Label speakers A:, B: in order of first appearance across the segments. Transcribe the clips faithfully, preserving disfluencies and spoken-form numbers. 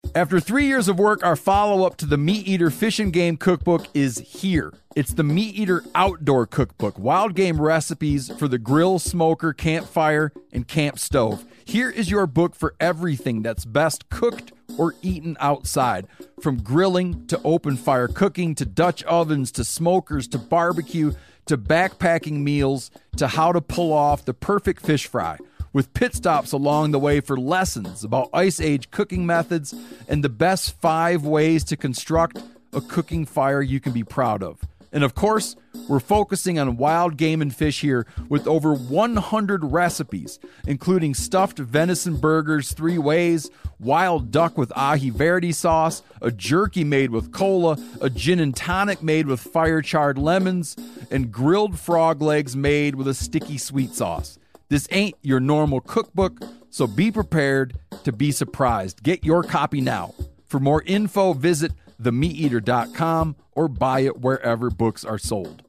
A: After three years of work, our follow-up to the Meat Eater Fish and Game Cookbook is here. It's the Meat Eater Outdoor Cookbook, wild game recipes for the grill, smoker, campfire, and camp stove. Here is your book for everything that's best cooked or eaten outside. From grilling to open fire cooking to Dutch ovens to smokers to barbecue to backpacking meals to how to pull off the perfect fish fry, with pit stops along the way for lessons about Ice Age cooking methods and the best five ways to construct a cooking fire you can be proud of. And of course, we're focusing on wild game and fish here with over one hundred recipes, including stuffed venison burgers three ways, wild duck with ahi verde sauce, a jerky made with cola, a gin and tonic made with fire-charred lemons, and grilled frog legs made with a sticky sweet sauce. This ain't your normal cookbook, so be prepared to be surprised. Get your copy now. For more info, visit the meat eater dot com or buy it wherever books are sold.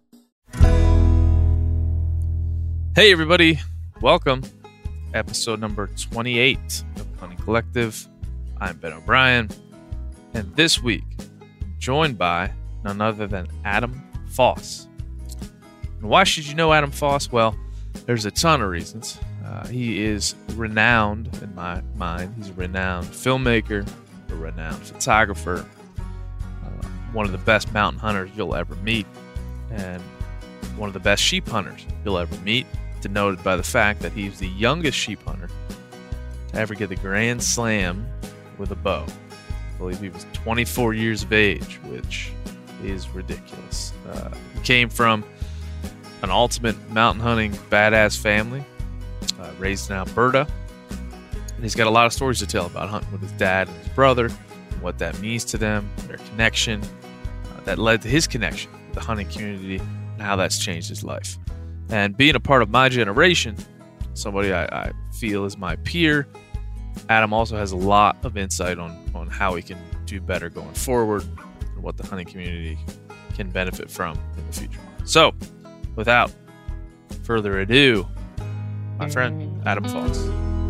B: Hey everybody, welcome. Episode number twenty-eight of Hunting Collective. I'm Ben O'Brien, and this week I'm joined by none other than Adam Foss. And why should you know Adam Foss? Well, there's a ton of reasons. Uh, he is renowned in my mind. He's a renowned filmmaker, a renowned photographer, uh, one of the best mountain hunters you'll ever meet, and one of the best sheep hunters you'll ever meet, denoted by the fact that he's the youngest sheep hunter to ever get the Grand Slam with a bow. I believe he was twenty-four years of age, which is ridiculous. Uh, he came from an ultimate mountain hunting badass family, uh, raised in Alberta, and he's got a lot of stories to tell about hunting with his dad and his brother, and what that means to them, their connection, uh, that led to his connection with the hunting community, and how that's changed his life. And being a part of my generation, somebody I, I feel is my peer, Adam also has a lot of insight on, on how we can do better going forward, and what the hunting community can benefit from in the future. So, without further ado, my friend Adam Foss.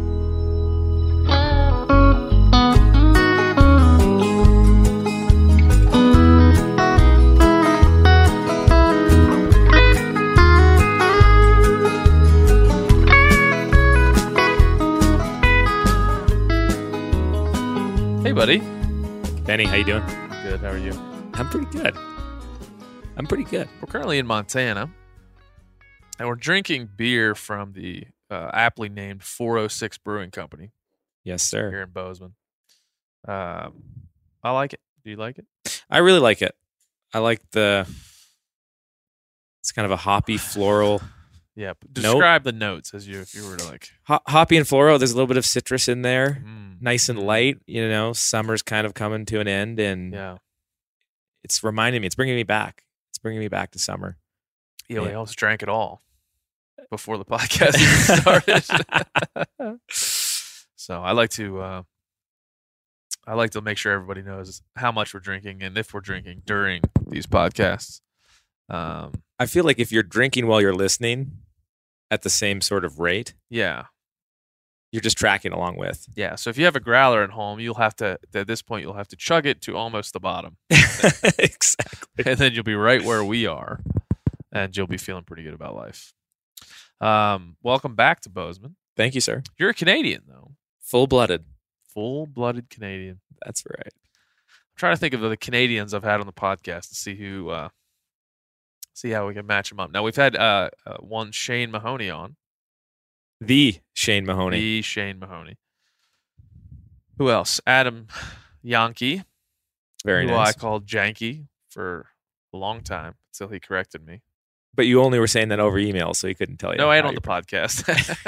B: Hey, buddy.
C: Benny, how you doing?
B: Good. How are you?
C: I'm pretty good. I'm pretty good.
B: We're currently in Montana, and we're drinking beer from the uh, aptly named four oh six Brewing Company.
C: Yes, sir.
B: Here in Bozeman. Um, I like it. Do you like it?
C: I really like it. I like the... It's kind of a hoppy, floral...
B: Yeah. Describe note. the notes as you if you were to like...
C: Ho- hoppy and floral. There's a little bit of citrus in there.
B: Mm.
C: Nice and light. You know, summer's kind of coming to an end, and
B: yeah,
C: it's reminding me. It's bringing me back. It's bringing me back to summer.
B: Yeah,
C: yeah.
B: we almost drank it all before the podcast even started. So I like to... Uh, I like to make sure everybody knows how much we're drinking and if we're drinking during these podcasts. Um,
C: I feel like if you're drinking while you're listening at the same sort of rate,
B: yeah,
C: you're just tracking along with.
B: Yeah. So if you have a growler at home, you'll have to, at this point, you'll have to chug it to almost the bottom.
C: Exactly.
B: And then you'll be right where we are, and you'll be feeling pretty good about life. Um, welcome back to Bozeman.
C: Thank you, sir.
B: You're a Canadian, though.
C: Full-blooded.
B: Full-blooded Canadian.
C: That's right.
B: I'm trying to think of the Canadians I've had on the podcast to see who, uh, see how we can match them up. Now, we've had uh, uh, one Shane Mahoney on.
C: The Shane Mahoney.
B: The Shane Mahoney. Who else? Adam Yankee.
C: Very
B: who
C: nice.
B: I called Janky for a long time until he corrected me.
C: But you only were saying that over email, so he couldn't tell you.
B: No, I ain't on the podcast.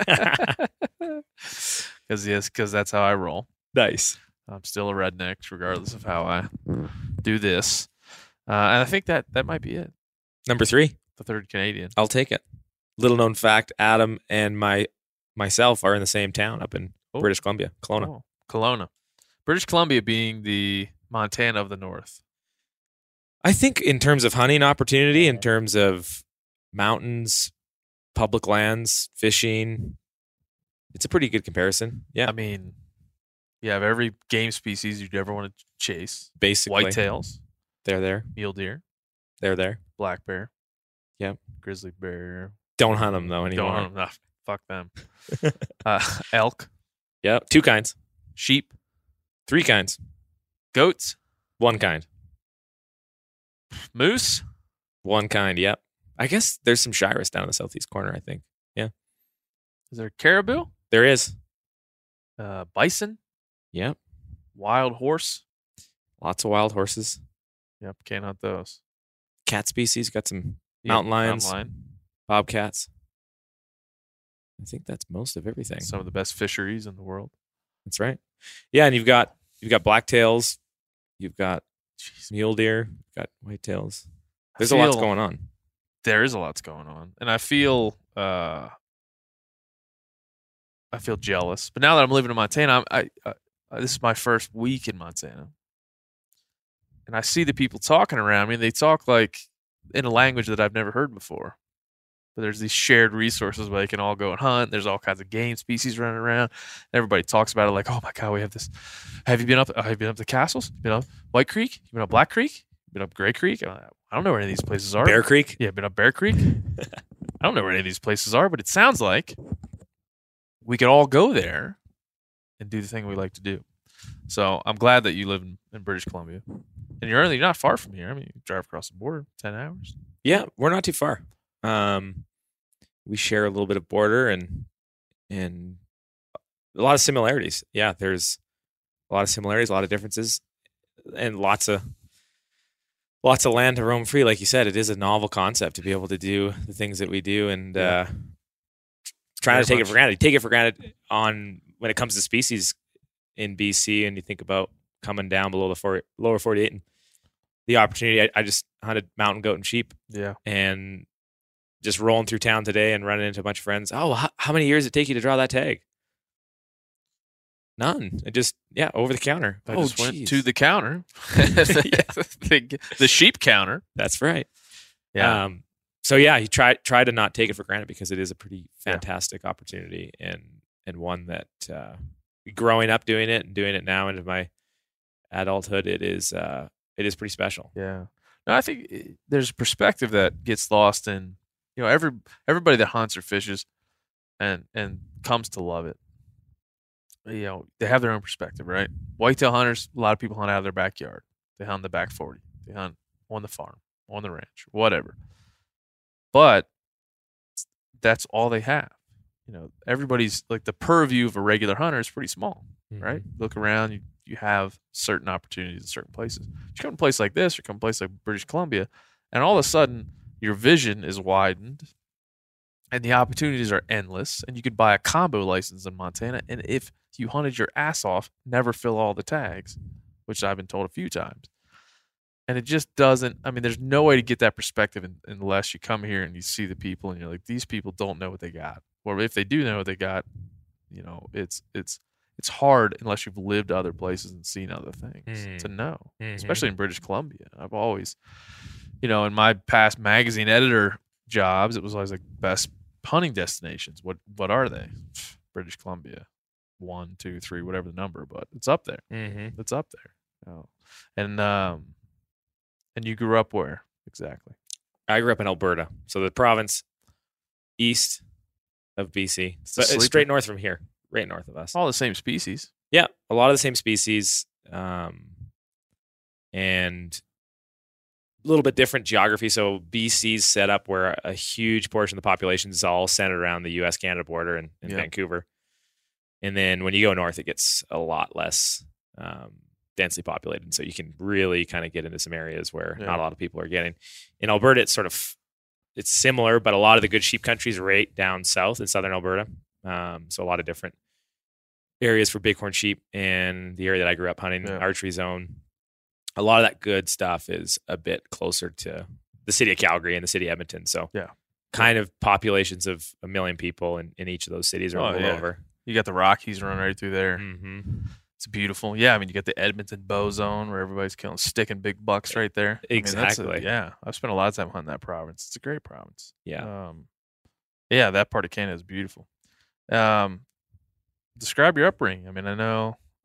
B: Because yes, because that's how I roll.
C: Nice.
B: I'm still a redneck, regardless of how I do this. Uh, and I think that that might be it.
C: Number three.
B: The third Canadian.
C: I'll take it. Little known fact, Adam and my myself are in the same town up in
B: oh.
C: British Columbia, Kelowna.
B: Oh, Kelowna. British Columbia being the Montana of the North.
C: I think in terms of hunting opportunity, in terms of mountains, public lands, fishing, it's a pretty good comparison. Yeah.
B: I mean, You have every game species you'd ever want to chase.
C: Basically.
B: Whitetails,
C: They're there.
B: mule deer,
C: They're there.
B: black bear.
C: Yep.
B: Grizzly bear.
C: Don't hunt them, though, anymore.
B: Don't hunt them. No, fuck them. uh, elk,
C: Yep. Two kinds.
B: sheep,
C: Three kinds.
B: goats,
C: One kind.
B: moose.
C: One kind, yep. I guess there's some Shiras down in the southeast corner, I think.
B: Is there caribou?
C: There is.
B: Uh, bison,
C: Yep.
B: wild horse.
C: Lots of wild horses.
B: Yep, can't hunt those.
C: Cat species. Got some
B: Yeah,
C: mountain lions.
B: mountain lion.
C: Bobcats. I think that's most of everything.
B: Some of the best fisheries in the world.
C: That's right. Yeah, and you've got you've got blacktails, you've got
B: Jeez.
C: mule deer, you've got whitetails.
B: I
C: There's a lot
B: feel-
C: going on.
B: There is a lot going on, and I feel uh, I feel jealous. But now that I'm living in Montana, I'm, I, I this is my first week in Montana, and I see the people talking around me. And they talk like in a language that I've never heard before. But there's these shared resources where they can all go and hunt. There's all kinds of game species running around. Everybody talks about it like, "Oh my god, we have this." Have you been up? Have you been up the castles? You been up White Creek? You been up Black Creek? You been up Gray Creek? I don't know where any of these places are.
C: Bear Creek.
B: Yeah, been up Bear Creek. I don't know where any of these places are, but it sounds like we could all go there and do the thing we like to do. So I'm glad that you live in, in British Columbia, and you're only you're not far from here. I mean, you drive across the border, ten hours.
C: Yeah, we're not too far. Um, we share a little bit of border and and a lot of similarities. Yeah, there's a lot of similarities, a lot of differences, and lots of lots of land to roam free. Like you said, it is a novel concept to be able to do the things that we do, and
B: Yeah.
C: uh, trying
B: Very
C: to take
B: much.
C: it for granted. Take it for granted on when it comes to species in B C, and you think about coming down below the four, lower forty-eight and the opportunity. I, I just hunted mountain goat and sheep,
B: Yeah.
C: and just rolling through town today and running into a bunch of friends. Oh, how, how many years did it take you to draw that tag? None. It just, yeah, over the counter.
B: I
C: oh,
B: just went
C: geez.
B: to the counter, the, the sheep counter.
C: That's right.
B: Yeah.
C: Um, so yeah, you try try to not take it for granted because it is a pretty
B: Yeah.
C: fantastic opportunity and and one that uh, growing up doing it and doing it now into my adulthood, it is uh, it is pretty special.
B: Yeah. No, I think eh, there's a perspective that gets lost in, you know, every everybody that hunts or fishes and and comes to love it. You know, they have their own perspective, right? Whitetail hunters, a lot of people hunt out of their backyard. They hunt the back forty. They hunt on the farm, on the ranch, whatever. But that's all they have. You know, everybody's like the purview of a regular hunter is pretty small, right? Look around, you, you have certain opportunities in certain places. You come to a place like this, or come to a place like British Columbia, and all of a sudden your vision is widened and the opportunities are endless. And you could buy a combo license in Montana, and if you hunted your ass off, never fill all the tags, which I've been told a few times. And it just doesn't, I mean, there's no way to get that perspective in, unless you come here and you see the people and you're like, these people don't know what they got. Or if they do know what they got, you know, it's it's it's hard unless you've lived other places and seen other things
C: Mm.
B: to know,
C: Mhm.
B: especially in British Columbia. I've always, you know, in my past magazine editor jobs, it was always like best hunting destinations. What what are they? British Columbia, one, two, three, whatever the number, but it's up there.
C: Mm-hmm.
B: It's up there. Oh. And um, and you grew up where exactly?
C: I grew up in Alberta, so the province east of B C,
B: It's a
C: but it's
B: sleeper.
C: straight north from here, right north of us.
B: All the same species.
C: Yeah, a lot of the same species, um, and a little bit different geography. So B C's set up where a huge portion of the population is all centered around the U S Canada border in, in
B: Yeah.
C: Vancouver. And then when you go north, it gets a lot less um, densely populated. So you can really kind of get into some areas where
B: Yeah.
C: not a lot of people are getting. In Alberta, it's sort of it's similar, but a lot of the good sheep country is right down south in southern Alberta. Um, so a lot of different areas for bighorn sheep, and the area that I grew up hunting,
B: Yeah.
C: archery zone. A lot of that good stuff is a bit closer to the city of Calgary and the city of Edmonton. So
B: Yeah.
C: kind of populations of a million people in, in each of those cities or
B: Oh,
C: a little
B: yeah.
C: over.
B: You got the Rockies running right through there.
C: Mm-hmm.
B: It's beautiful. Yeah, I mean, you got the Edmonton bow zone where everybody's killing, sticking big bucks right there. I mean, that's a-
C: Exactly.
B: yeah, I've spent a lot of time hunting that province. It's a great province.
C: Yeah.
B: Um, yeah, that part of Canada is beautiful. Um, describe your upbringing. I mean, I know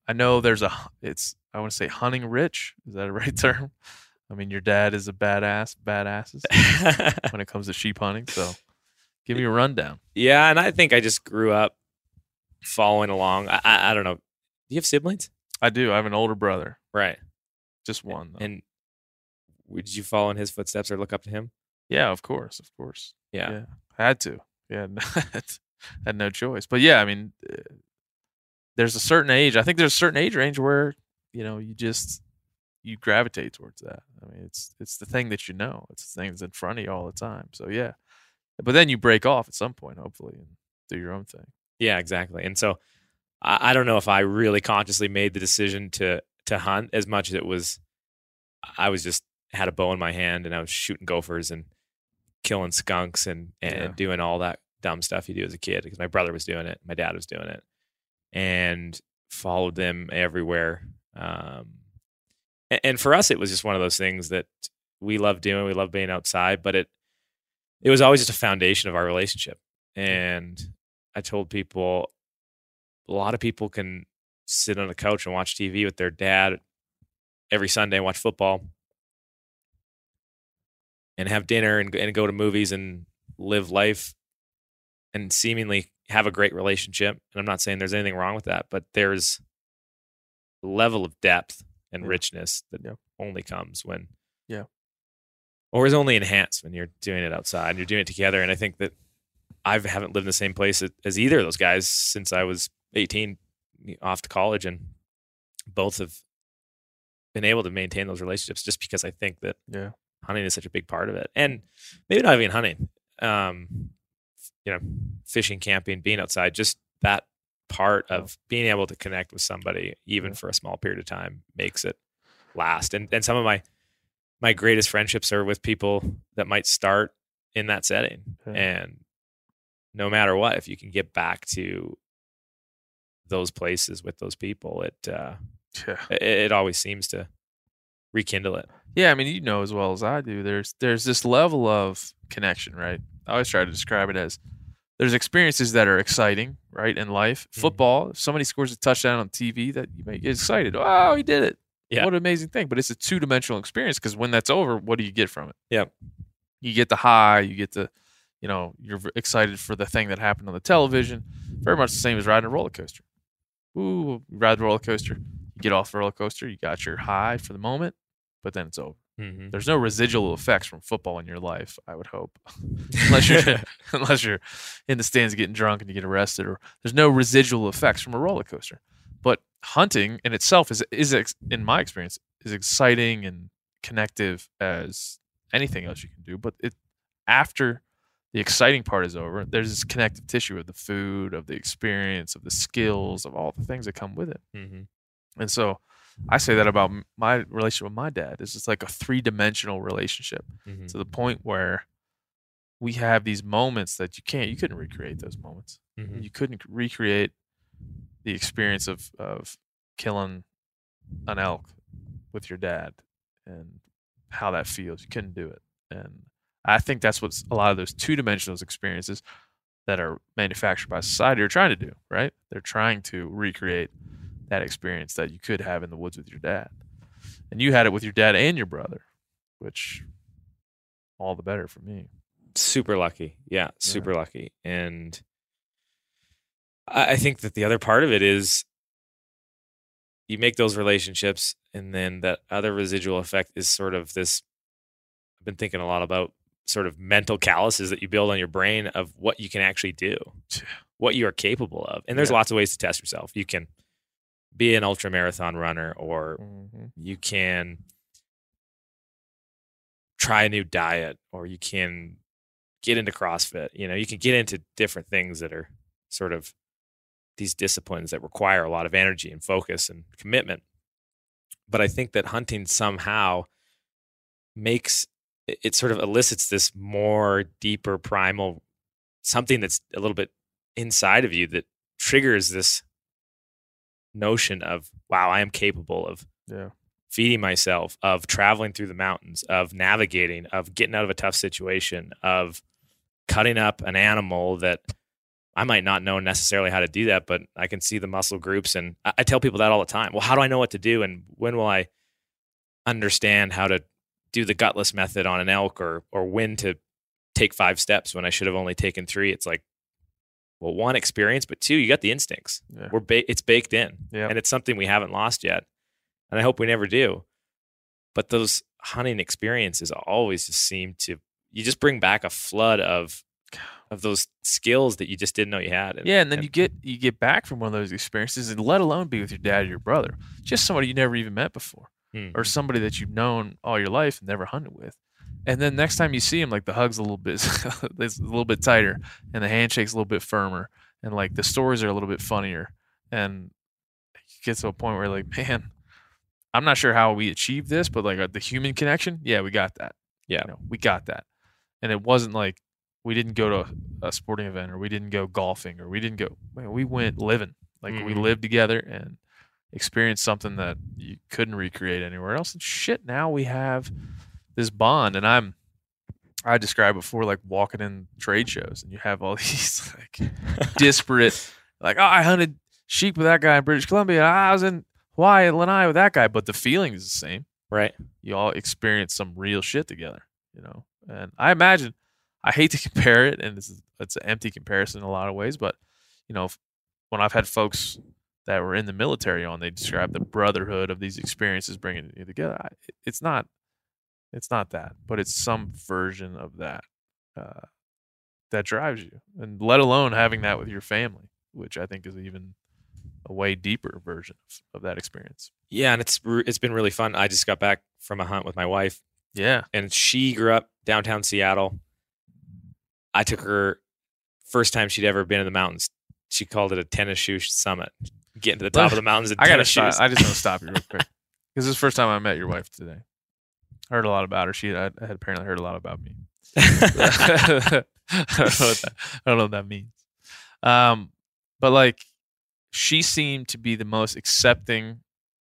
B: I know there's a, it's, I want to say hunting rich. Is that a right term? I mean, your dad is a badass, badasses when it comes to sheep hunting. So give me a rundown.
C: Yeah, and I think I just grew up following along. I, I, I don't know. Do you have siblings?
B: I do. I have an older brother.
C: Right.
B: Just one, though.
C: And did you follow in his footsteps or look up to him?
B: Yeah, of course, of course.
C: Yeah.
B: yeah. Had to. Yeah, had no choice. But yeah, I mean, uh, there's a certain age. I think there's a certain age range where, you know, you just, you gravitate towards that. I mean, it's it's the thing that you know. It's the thing that's in front of you all the time. So yeah. But then you break off at some point, hopefully, and do your own thing.
C: Yeah, exactly. And so I, I don't know if I really consciously made the decision to to hunt as much as it was, I was just had a bow in my hand and I was shooting gophers and killing skunks and, and
B: Yeah.
C: doing all that dumb stuff you do as a kid because my brother was doing it. My dad was doing it and followed them everywhere. Um, and, and for us, it was just one of those things that we loved doing. We loved being outside, but it, it was always just a foundation of our relationship. And I told people, a lot of people can sit on a couch and watch T V with their dad every Sunday and watch football and have dinner and, and go to movies and live life and seemingly have a great relationship. And I'm not saying there's anything wrong with that, but there's a level of depth and
B: Yeah.
C: richness that
B: Yeah.
C: only comes when,
B: Yeah.
C: or is only enhanced when you're doing it outside and you're doing it together. And I think that I haven't lived in the same place as either of those guys since I was eighteen, off to college, and both have been able to maintain those relationships just because I think that
B: Yeah.
C: hunting is such a big part of it. And maybe not even hunting, um, you know, fishing, camping, being outside, just that part of being able to connect with somebody, even
B: Yeah.
C: for a small period of time, makes it last. And and some of my my greatest friendships are with people that might start in that setting.
B: Yeah.
C: And no matter what, if you can get back to those places with those people, it uh,
B: Yeah.
C: it, it always seems to rekindle it.
B: Yeah, I mean, you know as well as I do, there's there's this level of connection, right? I always try to describe it as there's experiences that are exciting, right, in life.
C: Mhm.
B: Football, if somebody scores a touchdown on T V, that you may get excited. Oh, he did it.
C: Yeah.
B: What an amazing thing. But it's a two-dimensional experience because when that's over, what do you get from it?
C: Yep.
B: You get the high, you get the, you know, you're v- excited for the thing that happened on the television. Very much the same as riding a roller coaster. Ooh, you ride the roller coaster, you get off the roller coaster, you got your high for the moment, but then it's over.
C: Mm-hmm.
B: There's no residual effects from football in your life, I would hope, unless you're unless you're in the stands getting drunk and you get arrested, or there's no residual effects from a roller coaster. But hunting in itself is is ex- in my experience is exciting and connective as anything else you can do. But it after the exciting part is over, there's this connective tissue of the food, of the experience, of the skills, of all the things that come with it.
C: Mm-hmm.
B: And so I say that about m- my relationship with my dad. It's just like a three-dimensional relationship
C: Mm-hmm.
B: to the point where we have these moments that you can't, you couldn't recreate those moments.
C: Mm-hmm.
B: You couldn't recreate the experience of, of killing an elk with your dad and how that feels. You couldn't do it. And I think that's what a lot of those two-dimensional experiences that are manufactured by society are trying to do, right? They're trying to recreate that experience that you could have in the woods with your dad. And you had it with your dad and your brother, which all the better for me.
C: Super lucky. Yeah, super lucky. And I I think that the other part of it is you make those relationships, and then that other residual effect is sort of this. I've been thinking a lot about sort of mental calluses that you build on your brain of what you can actually do, what you are capable of. And there's
B: Yeah.
C: lots of ways to test yourself. You can be an ultra marathon runner, or
B: Mm-hmm.
C: you can try a new diet, or you can get into CrossFit. You know, you can get into different things that are sort of these disciplines that require a lot of energy and focus and commitment. But I think that hunting somehow makes it it sort of elicits this more deeper primal something that's a little bit inside of you that triggers this notion of, wow, I am capable of
B: Yeah.
C: feeding myself, of traveling through the mountains, of navigating, of getting out of a tough situation, of cutting up an animal that I might not know necessarily how to do that, but I can see the muscle groups. And I, I tell people that all the time. Well, how do I know what to do? And when will I understand how to do the gutless method on an elk, or or when to take five steps when I should have only taken three? It's like, well, one, experience, but two, you got the instincts.
B: Yeah.
C: We're ba- it's baked in,
B: Yeah.
C: and it's something we haven't lost yet. And I hope we never do. But those hunting experiences always just seem to, you just bring back a flood of of those skills that you just didn't know you had. And,
B: Yeah, and then
C: and,
B: you get you get back from one of those experiences, and let alone be with your dad or your brother, just somebody you never even met before,
C: hmm.
B: or somebody that you've known all your life and never hunted with. And then next time you see him, like the hug's a little bit, it's a little bit tighter, and the handshake's a little bit firmer, and like the stories are a little bit funnier, and you get to a point where like, man, I'm not sure how we achieved this, but like uh, the human connection, yeah, we got that.
C: Yeah,
B: You know, we got that, and it wasn't like we didn't go to a sporting event, or we didn't go golfing, or we didn't go. Man, we went living, like we
C: Mhm.
B: lived together and experienced something that you couldn't recreate anywhere else. And shit, now we have this bond, and I'm. I described before like walking in trade shows, and you have all these like disparate, like, oh, I hunted sheep with that guy in British Columbia. I was in Hawaii at Lanai with that guy, but the feeling is the same.
C: right.
B: You all experience some real shit together, you know. And I imagine, I hate to compare it, and it's it's an empty comparison in a lot of ways, but you know, if, when I've had folks that were in the military on, they describe the brotherhood of these experiences bringing you together. I, it's not, it's not that, but it's some version of that uh, that drives you, and let alone having that with your family, which I think is even a way deeper version of, of that experience.
C: Yeah, and it's re- it's been really fun. I just got back from a hunt with my wife,
B: Yeah.
C: and she grew up downtown Seattle. I took her first time she'd ever been in the mountains. She called it a tennis shoe summit. Getting to the top of the mountains in
B: I gotta
C: tennis
B: stop.
C: shoes.
B: I just want to stop you real quick, because this is the first time I met your wife today. I heard a lot about her. She I had apparently heard a lot about me. I don't know what that, I don't know what that means. Um, but like, she seemed to be the most accepting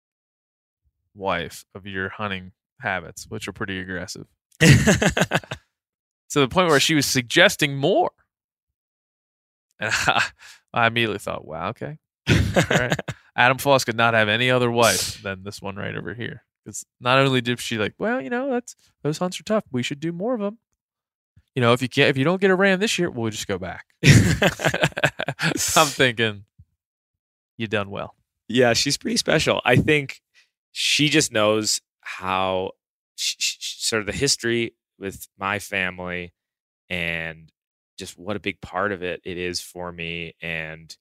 B: wife of your hunting habits, which are pretty aggressive, to the point where she was suggesting more. And I, I immediately thought, wow, okay. All right. Adam Foss could not have any other wife than this one right over here. Because not only did she like, well, you know, that's those hunts are tough. We should do more of them. You know, if you can't, if you don't get a ram this year, we'll just go back. I'm thinking, you done well.
C: Yeah, she's pretty special. I think she just knows how sh- sh- sort of the history with my family, and just what a big part of it it is for me, and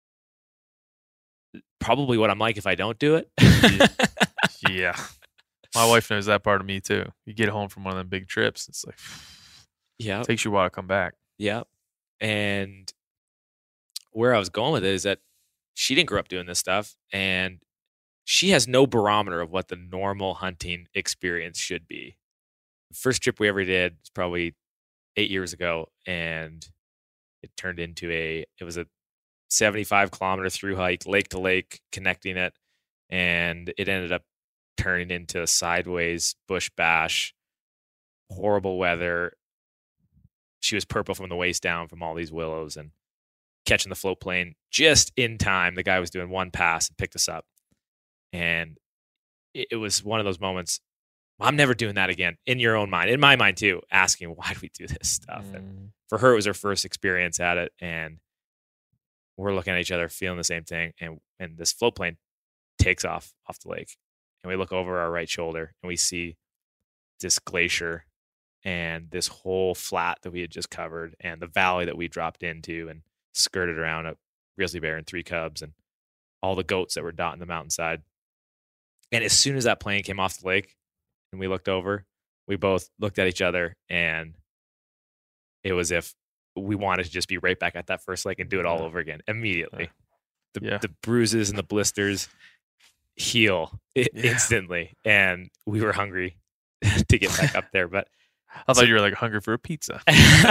C: probably what I'm like if I don't do it.
B: Yeah. My wife knows that part of me too. You get home from one of them big trips, it's like,
C: Yeah.
B: it takes you a while to come back.
C: Yeah. And where I was going with it is that she didn't grow up doing this stuff, and she has no barometer of what the normal hunting experience should be. The first trip we ever did was probably eight years ago, and it turned into a, it was a seventy-five kilometer through hike, lake to lake, connecting it. And it ended up turning into a sideways bush bash, horrible weather. She was purple from the waist down from all these willows, and catching the float plane just in time. The guy was doing one pass and picked us up. And it, it was one of those moments, I'm never doing that again, in your own mind, in my mind too, asking, why do we do this stuff?
B: Mm.
C: And for her, it was her first experience at it. And we're looking at each other, feeling the same thing. And, and this float plane takes off off the lake. And we look over our right shoulder, and we see this glacier and this whole flat that we had just covered, and the valley that we dropped into and skirted around a grizzly bear and three cubs and all the goats that were dotting the mountainside. And as soon as that plane came off the lake and we looked over, we both looked at each other, and it was if we wanted to just be right back at that first lake and do it all over again immediately. The,
B: Yeah.
C: the bruises and the blisters heal i-
B: Yeah.
C: instantly, and we were hungry to get back up there. But
B: I thought you were like hungry for a pizza.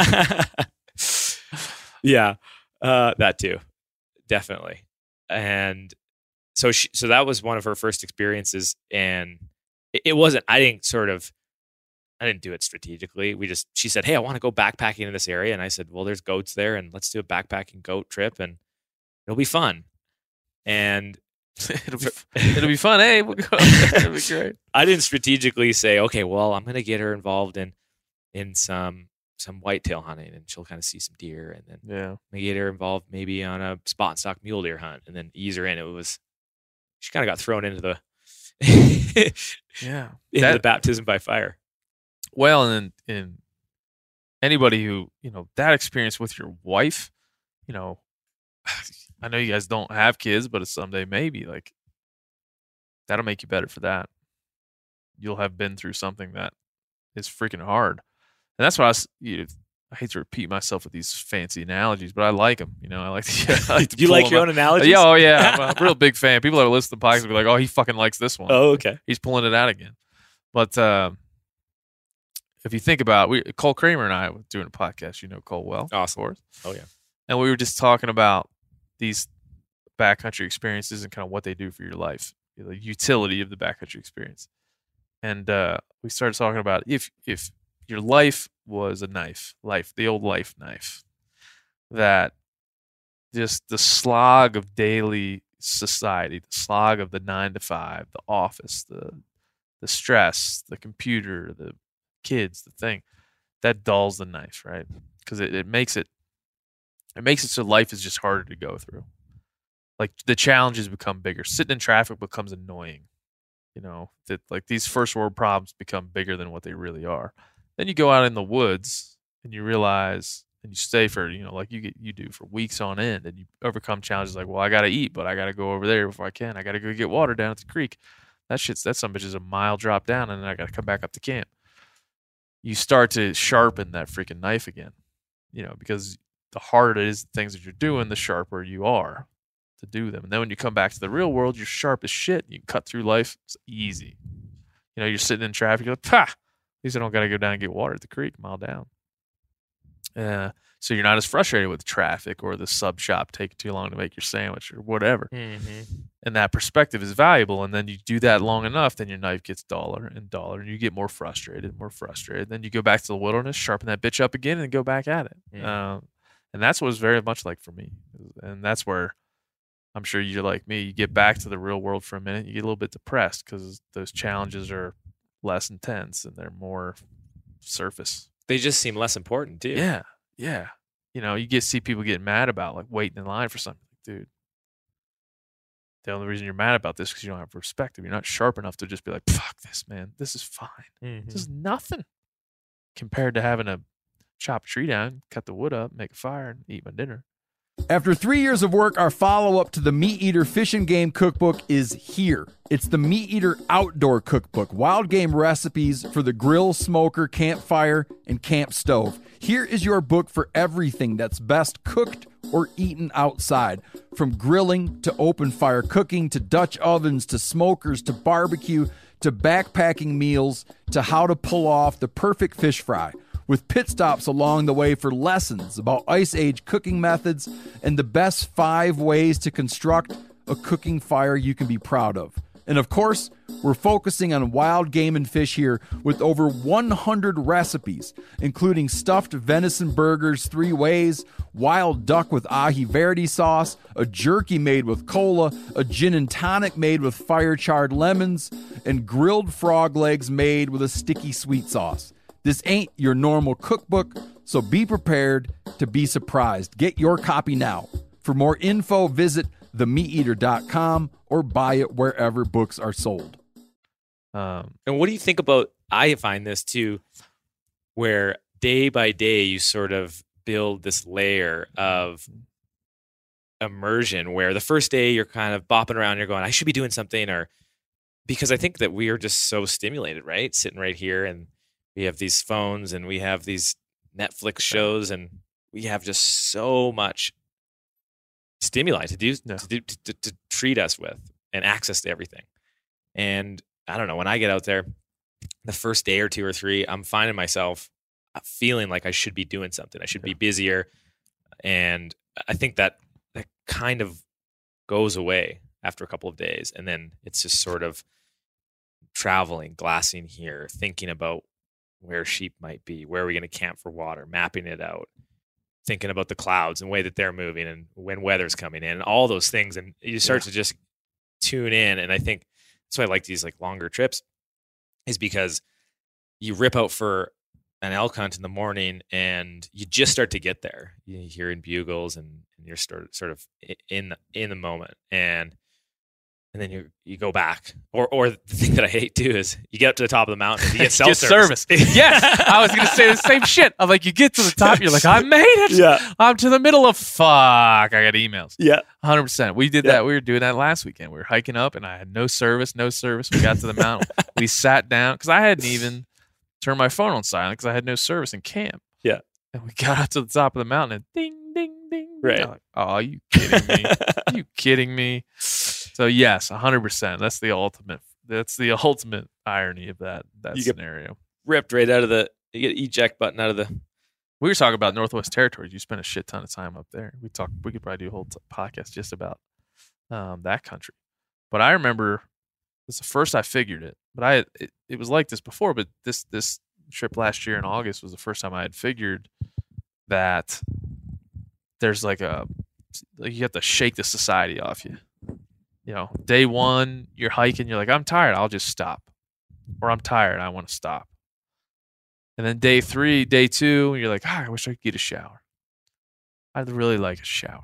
C: yeah, uh, that too, definitely. And so she, so that was one of her first experiences, and it, it wasn't. I didn't sort of I didn't do it strategically. We just, she said, hey, I want to go backpacking in this area. And I said, well, there's goats there and let's do a backpacking goat trip and it'll be fun. And
B: it'll be it'll be fun. Hey, we'll go. It'll be great.
C: I didn't strategically say, okay, well, I'm going to get her involved in, in some, some whitetail hunting and she'll kind of see some deer. And then
B: Yeah.
C: I'm going to get her involved maybe on a spot and stock mule deer hunt and then ease her in. It was, she kind of got thrown into the,
B: Yeah.
C: into
B: That-
C: the baptism by fire.
B: Well, and in anybody who, you know, that experience with your wife, you know, I know you guys don't have kids, but someday maybe, like, that'll make you better for that. You'll have been through something that is freaking hard. And that's why I, was, you know, I hate to repeat myself with these fancy analogies, but I like them. You know, I like to, I like to
C: Do you
B: pull
C: like
B: them
C: your
B: out.
C: own analogies?
B: Yeah, oh yeah. I'm a real big fan. People that listen to the podcast will be like, oh, he fucking likes this one.
C: Oh, okay.
B: He's pulling it out again. But uh, if you think about it, we, Cole Kramer and I were doing a podcast. You know Cole well.
C: Awesome.
B: Of course.
C: Oh, yeah.
B: And we were just talking about these backcountry experiences and kind of what they do for your life, the utility of the backcountry experience. And uh, we started talking about if if your life was a knife, life, the old life knife, that just the slog of daily society, the slog of the nine to five, the office, the the stress, the computer, the kids, the thing, that dulls the knife, right? Because it, it makes it it makes it so life is just harder to go through. Like the challenges become bigger. Sitting in traffic becomes annoying. You know, that like these first world problems become bigger than what they really are. Then you go out in the woods and you realize, and you stay for, you know, like you get, you do for weeks on end, and you overcome challenges like, well, I got to eat, but I got to go over there before I can. I got to go get water down at the creek. That shit's, that some bitch is a mile drop down, and then I got to come back up to camp. You start to sharpen that freaking knife again, you know, because the harder it is the things that you're doing, the sharper you are to do them. And then when you come back to the real world, you're sharp as shit. You can cut through life. It's easy. You know, you're sitting in traffic. You're like, pah, at least I don't got to go down and get water at the creek a mile down. Uh, so you're not as frustrated with traffic or the sub shop taking too long to make your sandwich or whatever.
C: Mm-hmm.
B: And that perspective is valuable. And then you do that long enough, then your knife gets duller and duller, and you get more frustrated, more frustrated. Then you go back to the wilderness, sharpen that bitch up again, and go back at it.
C: Mm.
B: Um, and that's what it's very much like for me. And that's where I'm sure you're like me. You get back to the real world for a minute, you get a little bit depressed because those challenges are less intense and they're more surface.
C: They just seem less important, too.
B: Yeah, yeah. You know, you get see people getting mad about like waiting in line for something. Dude, the only reason you're mad about this is because you don't have perspective. You're not sharp enough to just be like, fuck this, man. This is fine.
C: Mm-hmm.
B: This is nothing compared to having to chop a tree down, cut the wood up, make a fire, and eat my dinner.
A: After three years of work, our follow-up to the Meat Eater Fish and Game Cookbook is here. It's the Meat Eater Outdoor Cookbook, wild game recipes for the grill, smoker, campfire, and camp stove. Here is your book for everything that's best cooked or eaten outside. From grilling to open fire cooking to Dutch ovens to smokers to barbecue to backpacking meals to how to pull off the perfect fish fry, with pit stops along the way for lessons about Ice Age cooking methods and the best five ways to construct a cooking fire you can be proud of. And of course, we're focusing on wild game and fish here with over one hundred recipes, including stuffed venison burgers three ways, wild duck with ahi verde sauce, a jerky made with cola, a gin and tonic made with fire-charred lemons, and grilled frog legs made with a sticky sweet sauce. This ain't your normal cookbook, so be prepared to be surprised. Get your copy now. For more info, visit the meat eater dot com or buy it wherever books are sold.
B: Um,
C: And what do you think about, I find this too, where day by day you sort of build this layer of immersion where the first day you're kind of bopping around, you're going, I should be doing something, or because I think that we are just so stimulated, right? Sitting right here, and we have these phones and we have these Netflix shows and we have just so much stimuli to do,
B: Yeah.
C: to, do to, to, to treat us with and access to everything. And I don't know, when I get out there, the first day or two or three, I'm finding myself feeling like I should be doing something. I should be busier. And I think that that kind of goes away after a couple of days. And then it's just sort of traveling, glassing here, thinking about where sheep might be, where are we going to camp for water, mapping it out, thinking about the clouds and the way that they're moving and when weather's coming in, and all those things. And you start yeah. to just tune in. And I think that's why I like these like longer trips, is because you rip out for an elk hunt in the morning and you just start to get there. You're hearing bugles and, and you're sort sort of in the, in the moment. And and then you you go back. Or or the thing that I hate too is you get up to the top of the mountain and you get cell service.
B: Yes, I was going to say the same shit. I'm like, you get to the top, you're like, I made it.
C: Yeah.
B: I'm to the middle of fuck. I got emails.
C: Yeah.
B: one hundred percent. We did
C: yeah.
B: that. We were doing that last weekend. We were hiking up and I had no service, no service. We got to the mountain. We sat down because I hadn't even turned my phone on silent because I had no service in camp.
C: Yeah.
B: And we got out to the top of the mountain and ding, ding, ding.
C: Right.
B: Like, oh, are you kidding me? Are you kidding me? So yes, one hundred percent. That's the ultimate. That's the ultimate irony of that that
C: you
B: scenario.
C: Get ripped right out of the. You get eject button out of the.
B: We were talking about Northwest Territories. You spent a shit ton of time up there. We talk. We could probably do a whole t- podcast just about um, that country. But I remember it's the first I figured it. But I it, it was like this before. But this this trip last year in August was the first time I had figured that there's like a like you have to shake the society off you. You know, day one, you're hiking, you're like, I'm tired, I'll just stop. Or I'm tired, I want to stop. And then day three, day two, you're like, ah, I wish I could get a shower. I'd really like a shower.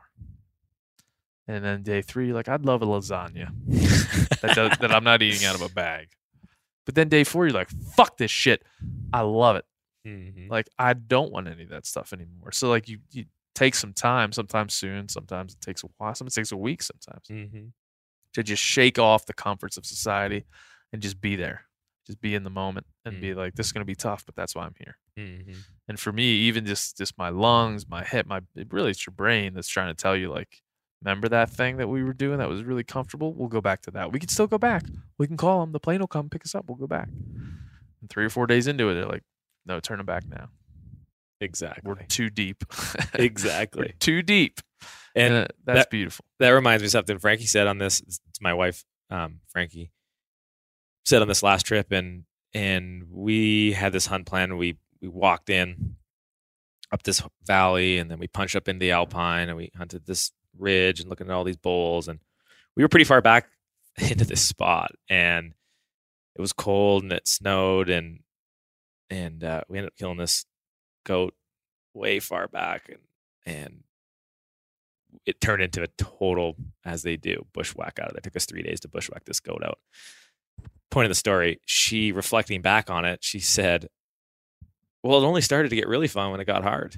B: And then day three, you're like, I'd love a lasagna that, does, that I'm not eating out of a bag. But then day four, you're like, fuck this shit. I love it.
C: Mm-hmm.
B: Like, I don't want any of that stuff anymore. So, like, you, you take some time, sometimes soon, sometimes it takes a while, sometimes it takes a week sometimes.
C: Mm-hmm. To
B: just shake off the comforts of society and just be there. Just be in the moment and mm-hmm. be like, this is going to be tough, but that's why I'm here.
C: Mm-hmm.
B: And for me, even just, just my lungs, my hip, my really it's your brain that's trying to tell you, like, remember that thing that we were doing that was really comfortable? We'll go back to that. We can still go back. We can call them. The plane will come pick us up. We'll go back. And three or four days into it, they're like, no, turn them back now.
C: Exactly.
B: We're too deep.
C: Exactly.
B: We're too deep.
C: And,
B: and uh, that's
C: that,
B: beautiful.
C: That reminds me of something Frankie said on this. It's my wife, um, Frankie, said on this last trip, and and we had this hunt plan. We we walked in up this valley, and then we punched up into the Alpine, and we hunted this ridge and looking at all these bowls. And we were pretty far back into this spot, and it was cold and it snowed, and and uh, we ended up killing this goat way far back, and and. It turned into a total, as they do, bushwhack out of it. It took us three days to bushwhack this goat out. Point of the story, she, reflecting back on it, she said, well, it only started to get really fun when it got hard.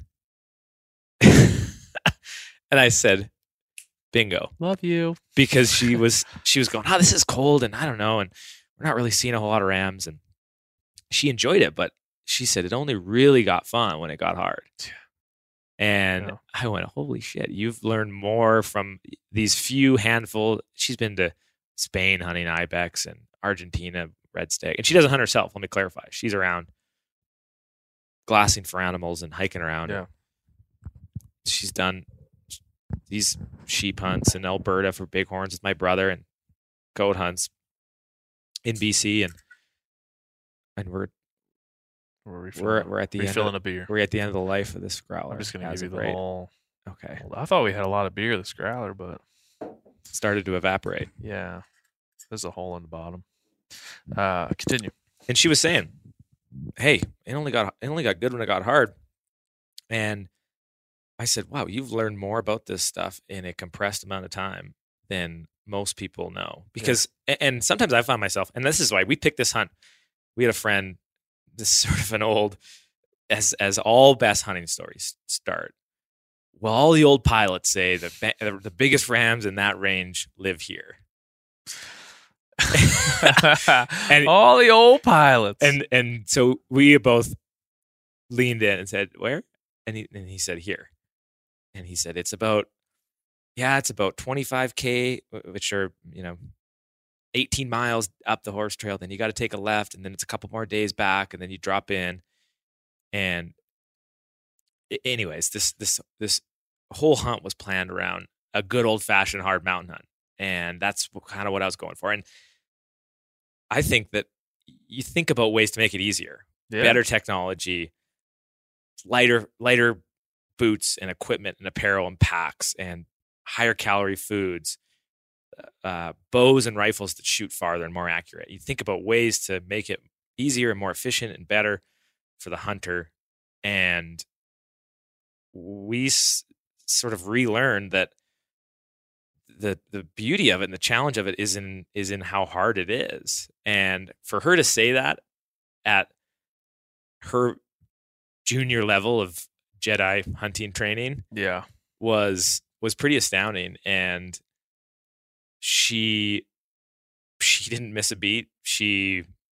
C: And I said, bingo.
B: Love you.
C: Because she was she was going, oh, this is cold, and I don't know, and we're not really seeing a whole lot of rams. And she enjoyed it, but she said it only really got fun when it got hard. And yeah. I went, holy shit, you've learned more from these few handful. She's been to Spain hunting ibex and Argentina red stag. And she doesn't hunt herself, let me clarify. She's around glassing for animals and hiking around.
B: Yeah.
C: She's done these sheep hunts in Alberta for bighorns with my brother, and goat hunts in B C. And and we're
B: We're,
C: we're we're at the
B: refilling
C: end of,
B: a beer.
C: We're at the end of the life of this growler.
B: I'm just gonna give you the
C: right.
B: whole.
C: Okay.
B: I thought we had a lot of beer this growler, but
C: started to evaporate.
B: Yeah, there's a hole in the bottom. Uh, continue.
C: And she was saying, "Hey, it only got it only got good when it got hard." And I said, "Wow, you've learned more about this stuff in a compressed amount of time than most people know." Because yeah. and sometimes I find myself, and this is why we picked this hunt. We had a friend. This sort of an old, as as all best hunting stories start. Well, all the old pilots say that the, the biggest rams in that range live here.
B: And all the old pilots,
C: and and so we both leaned in and said, "Where?" And he and he said, "Here." And he said, "It's about, yeah, it's about twenty-five K, which are you know." eighteen miles up the horse trail, then you got to take a left, and then it's a couple more days back, and then you drop in. And anyways, this this this whole hunt was planned around a good old fashioned hard mountain hunt, and that's kind of what I was going for. And I think that you think about ways to make it easier.
B: Yeah.
C: better technology, lighter lighter boots and equipment and apparel and packs and higher calorie foods, uh, bows and rifles that shoot farther and more accurate. You think about ways to make it easier and more efficient and better for the hunter. And we s- sort of relearned that the the beauty of it and the challenge of it is in is in how hard it is. And for her to say that at her junior level of Jedi hunting training
B: Yeah.
C: was was pretty astounding. And she she didn't miss a beat. She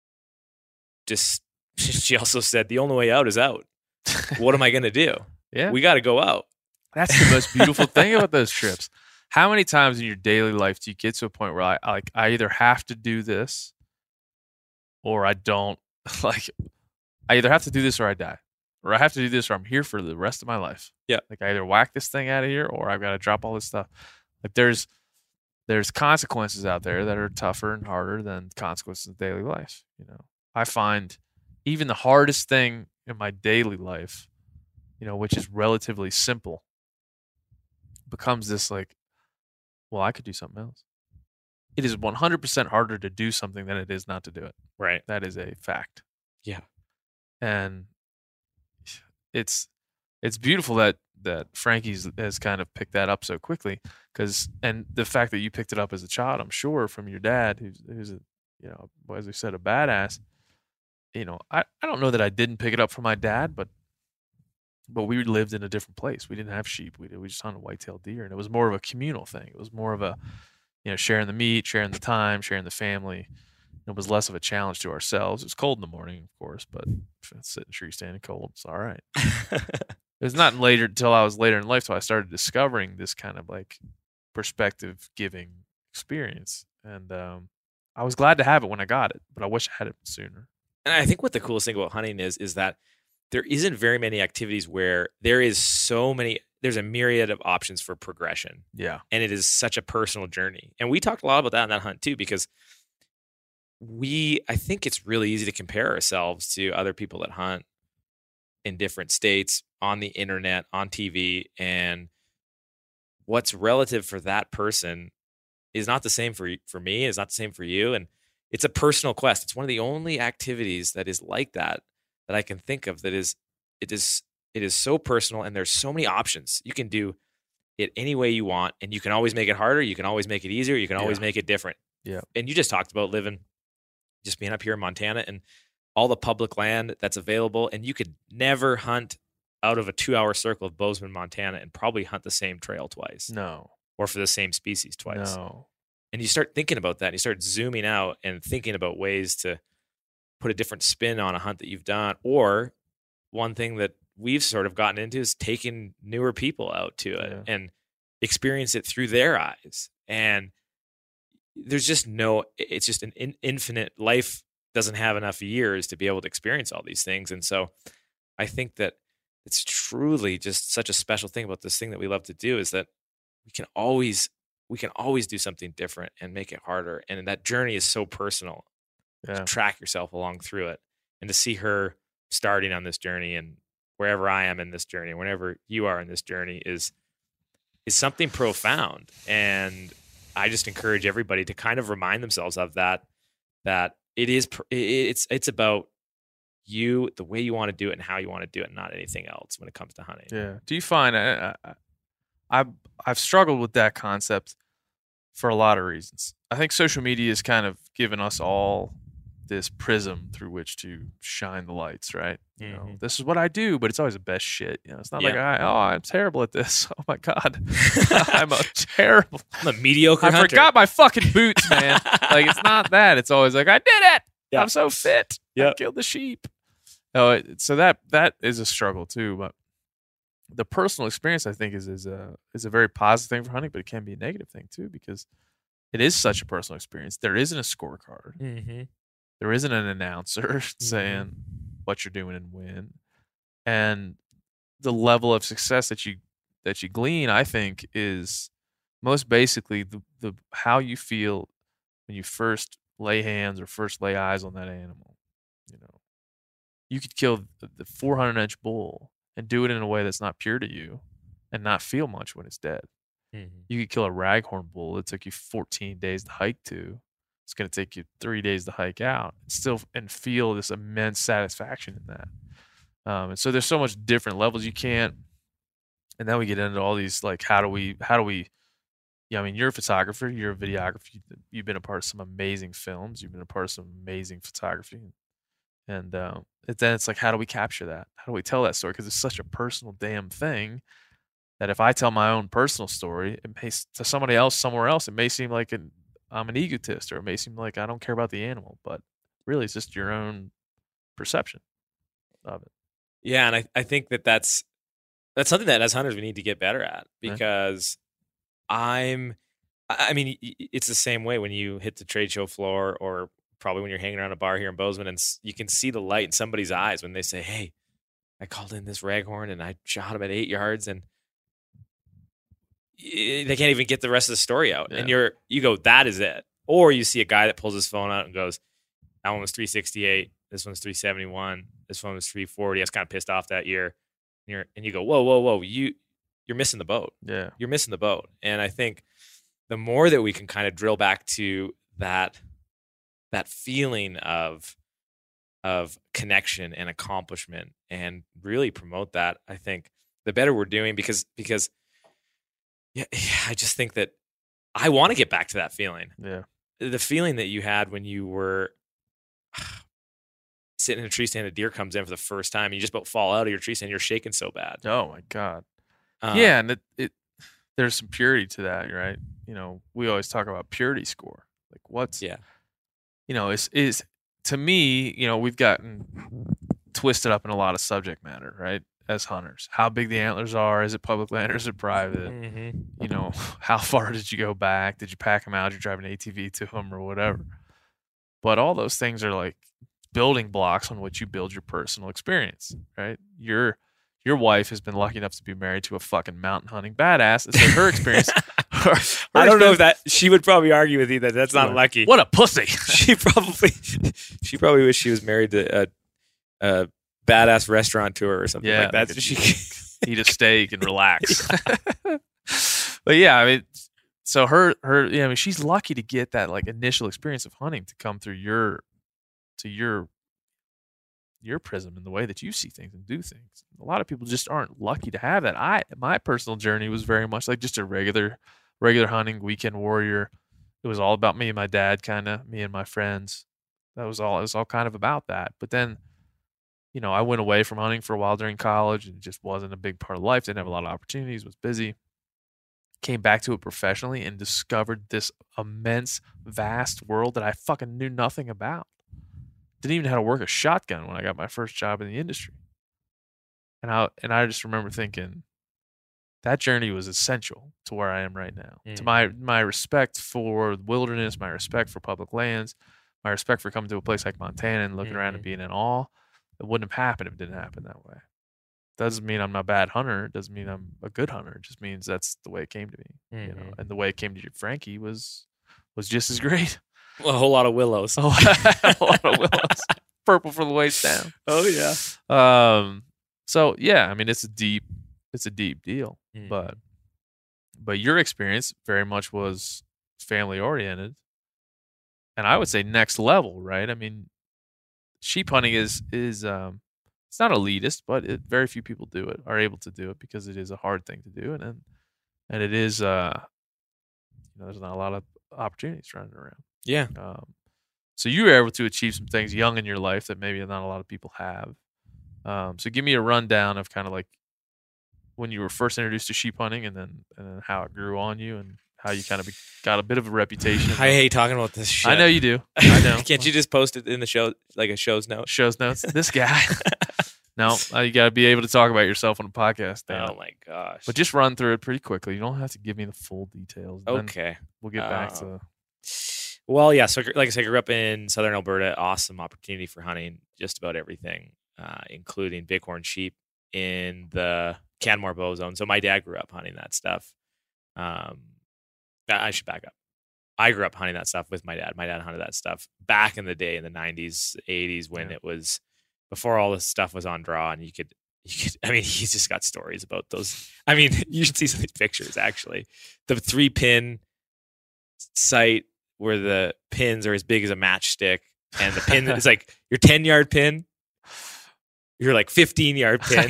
C: just she also said the only way out is out. What am I going to do?
B: Yeah.
C: We got to go out.
B: That's the most beautiful thing about those trips. How many times in your daily life do you get to a point where I like I either have to do this or I don't? Like I either have to do this or I die. Or I have to do this or I'm here for the rest of my life.
C: Yeah.
B: Like I either whack this thing out of here or I've got to drop all this stuff. Like there's there's consequences out there that are tougher and harder than consequences of daily life. You know, I find even the hardest thing in my daily life, you know, which is relatively simple, becomes this like, well, I could do something else. It is one hundred percent harder to do something than it is not to do it.
C: Right.
B: That is a fact.
C: Yeah.
B: And it's it's beautiful that that Frankie's has kind of picked that up so quickly, because and the fact that you picked it up as a child, I'm sure from your dad, who's who's a, you know, as we said, a badass. You know, I, I don't know that I didn't pick it up from my dad, but but we lived in a different place. We didn't have sheep. We did, we just hunted white-tailed deer, and it was more of a communal thing. It was more of a, you know, sharing the meat, sharing the time, sharing the family. It was less of a challenge to ourselves. It was cold in the morning, of course, but if it's sitting tree standing cold, it's all right. It was not later until I was later in life till I started discovering this kind of like perspective giving experience. And um, I was glad to have it when I got it, but I wish I had it sooner.
C: And I think what the coolest thing about hunting is, is that there isn't very many activities where there is so many, there's a myriad of options for progression.
B: Yeah.
C: And it is such a personal journey. And we talked a lot about that in that hunt too, because we, I think it's really easy to compare ourselves to other people that hunt in different states, on the internet, on T V. And what's relative for that person is not the same for, for me, is not the same for you. And it's a personal quest. It's one of the only activities that is like that, that I can think of that is, it is, it is so personal, and there's so many options. You can do it any way you want, and you can always make it harder. You can always make it easier. You can always
B: Yeah.
C: make it different.
B: Yeah.
C: And you just talked about living, just being up here in Montana and all the public land that's available. And you could never hunt out of a two hour circle of Bozeman, Montana, and probably hunt the same trail twice
B: No.
C: or for the same species twice.
B: No.
C: And you start thinking about that, and you start zooming out and thinking about ways to put a different spin on a hunt that you've done. Or one thing that we've sort of gotten into is taking newer people out to it
B: Yeah.
C: and experience it through their eyes. And there's just no, it's just an in, infinite life doesn't have enough years to be able to experience all these things. And so I think that it's truly just such a special thing about this thing that we love to do, is that we can always we can always do something different and make it harder. And that journey is so personal.
B: Yeah.
C: To track yourself along through it, and to see her starting on this journey, and wherever I am in this journey, whenever you are in this journey, is is something profound. And I just encourage everybody to kind of remind themselves of that, that it is, it's, it's about you, the way you want to do it and how you want to do it, not anything else when it comes to hunting.
B: Yeah. Do you find I, I, I've I've struggled with that concept for a lot of reasons. I think social media has kind of given us all this prism through which to shine the lights, right? You know,
C: Mhm.
B: this is what I do, but it's always the best shit. You know, it's not
C: Yeah.
B: like I, oh, I'm terrible at this. Oh my god, I'm a terrible.
C: I'm a mediocre
B: I
C: hunter.
B: forgot my fucking boots, man. Like it's not that. It's always like I did it.
C: Yeah.
B: I'm so fit. I
C: Yeah.
B: killed the sheep. Oh, it, so that that is a struggle too. But the personal experience, I think, is is a is a very positive thing for hunting, but it can be a negative thing too, because it is such a personal experience. There isn't a scorecard.
C: Mm-hmm.
B: There isn't an announcer saying what you're doing and when. And the level of success that you that you glean, I think, is most basically the, the how you feel when you first lay hands or first lay eyes on that animal. You know, you could kill the four hundred inch bull and do it in a way that's not pure to you and not feel much when it's dead.
C: Mm-hmm.
B: You could kill a raghorn bull that took you fourteen days to hike to. It's going to take you three days to hike out and still and feel this immense satisfaction in that. Um, and so there's so much different levels you can't. And then we get into all these, like, how do we, how do we, yeah, I mean, you're a photographer, you're a videographer, you've been a part of some amazing films, you've been a part of some amazing photography. And uh, it, then it's like, how do we capture that? How do we tell that story? Because it's such a personal damn thing that if I tell my own personal story, it may, to somebody else somewhere else, it may seem like an, I'm an egotist, or it may seem like I don't care about the animal, but really it's just your own perception of it.
C: Yeah, and I, I think that that's, that's something that as hunters we need to get better at, because right. I'm, I mean, it's the same way when you hit the trade show floor, or probably when you're hanging around a bar here in Bozeman, and you can see the light in somebody's eyes when they say, hey, I called in this raghorn and I shot him at eight yards and they can't even get the rest of the story out. Yeah. And you're, you go, that is it. Or you see a guy that pulls his phone out and goes, that one was three sixty-eight. This one's three seventy-one. This one was three forty. I was kind of pissed off that year. And, you're, and you go, whoa, whoa, whoa. You, you're missing the boat.
B: Yeah.
C: You're missing the boat. And I think the more that we can kind of drill back to that, that feeling of, of connection and accomplishment and really promote that, I think the better we're doing, because, because yeah, I just think that I want to get back to that feeling.
B: Yeah.
C: The feeling that you had when you were sitting in a tree stand, a deer comes in for the first time, and you just about fall out of your tree stand. You're shaking so bad.
B: Oh my God.
C: Um,
B: yeah. And it, it, there's some purity to that, right? You know, we always talk about purity score. Like what's,
C: yeah.
B: you know, is, is to me, you know, we've gotten twisted up in a lot of subject matter, right? As hunters, how big the antlers are, is it public land or is it private?
C: Mm-hmm.
B: You know, how far did you go back? Did you pack them out? Did you drive an A T V to them or whatever? But all those things are like building blocks on which you build your personal experience, right? Your your wife has been lucky enough to be married to a fucking mountain hunting badass. It's like her experience. her, her
C: I don't know if that she would probably argue with you that that's not
B: what,
C: lucky.
B: What a pussy.
C: she probably she probably wish she was married to a, a badass restaurateur or something
B: yeah,
C: like that.
B: Like
C: so she
B: eat a steak and relax. But yeah, I mean, so her her yeah, I mean, she's lucky to get that like initial experience of hunting to come through your to your your prism and the way that you see things and do things. A lot of people just aren't lucky to have that. I my personal journey was very much like just a regular regular hunting weekend warrior. It was all about me and my dad, kind of me and my friends. That was all. It was all kind of about that. But then, you know, I went away from hunting for a while during college, and it just wasn't a big part of life. Didn't have a lot of opportunities. Was busy. Came back to it professionally and discovered this immense, vast world that I fucking knew nothing about. Didn't even know how to work a shotgun when I got my first job in the industry. And I and I just remember thinking that journey was essential to where I am right now. Mm. To my my respect for the wilderness, my respect for public lands, my respect for coming to a place like Montana and looking mm-hmm. around and being in awe. It wouldn't have happened if it didn't happen that way. Doesn't mean I'm not a bad hunter. It doesn't mean I'm a good hunter. It just means that's the way it came to me. Mm-hmm. You know, and the way it came to Frankie was was just as great.
C: Well, a whole lot of willows.
B: a lot of willows. Purple from the waist down.
C: Oh yeah.
B: Um. So yeah, I mean, it's a deep, it's a deep deal. Mm. But, but your experience very much was family oriented, and I would say next level, right? I mean, sheep hunting is is um, it's not elitist, but it, very few people do it, are able to do it because it is a hard thing to do, and and, and it is uh, you know, there's not a lot of opportunities running around.
C: Yeah.
B: Um, so you were able to achieve some things young in your life that maybe not a lot of people have. Um, so give me a rundown of kind of like when you were first introduced to sheep hunting, and then and then how it grew on you, and how you kind of got a bit of a reputation.
C: I hate talking about this shit.
B: I know you do. I know.
C: Can't you just post it in the show, like a show's note?
B: Show's notes. This guy. No, uh, you got to be able to talk about yourself on a podcast. Dan.
C: Oh my gosh!
B: But just run through it pretty quickly. You don't have to give me the full details.
C: Okay.
B: We'll get back
C: um,
B: to.
C: Well, yeah. So, like I said, I grew up in southern Alberta. Awesome opportunity for hunting just about everything, uh, including bighorn sheep in the Canmore bow zone. So my dad grew up hunting that stuff. Um, I should back up. I grew up hunting that stuff with my dad. My dad hunted that stuff back in the day in the nineties, eighties when yeah. it was before all this stuff was on draw, and you could, you could. I mean, he's just got stories about those. I mean, you should see some of these pictures. Actually, the three pin site where the pins are as big as a matchstick, and the pin is like your ten yard pin. You're like fifteen yard pin.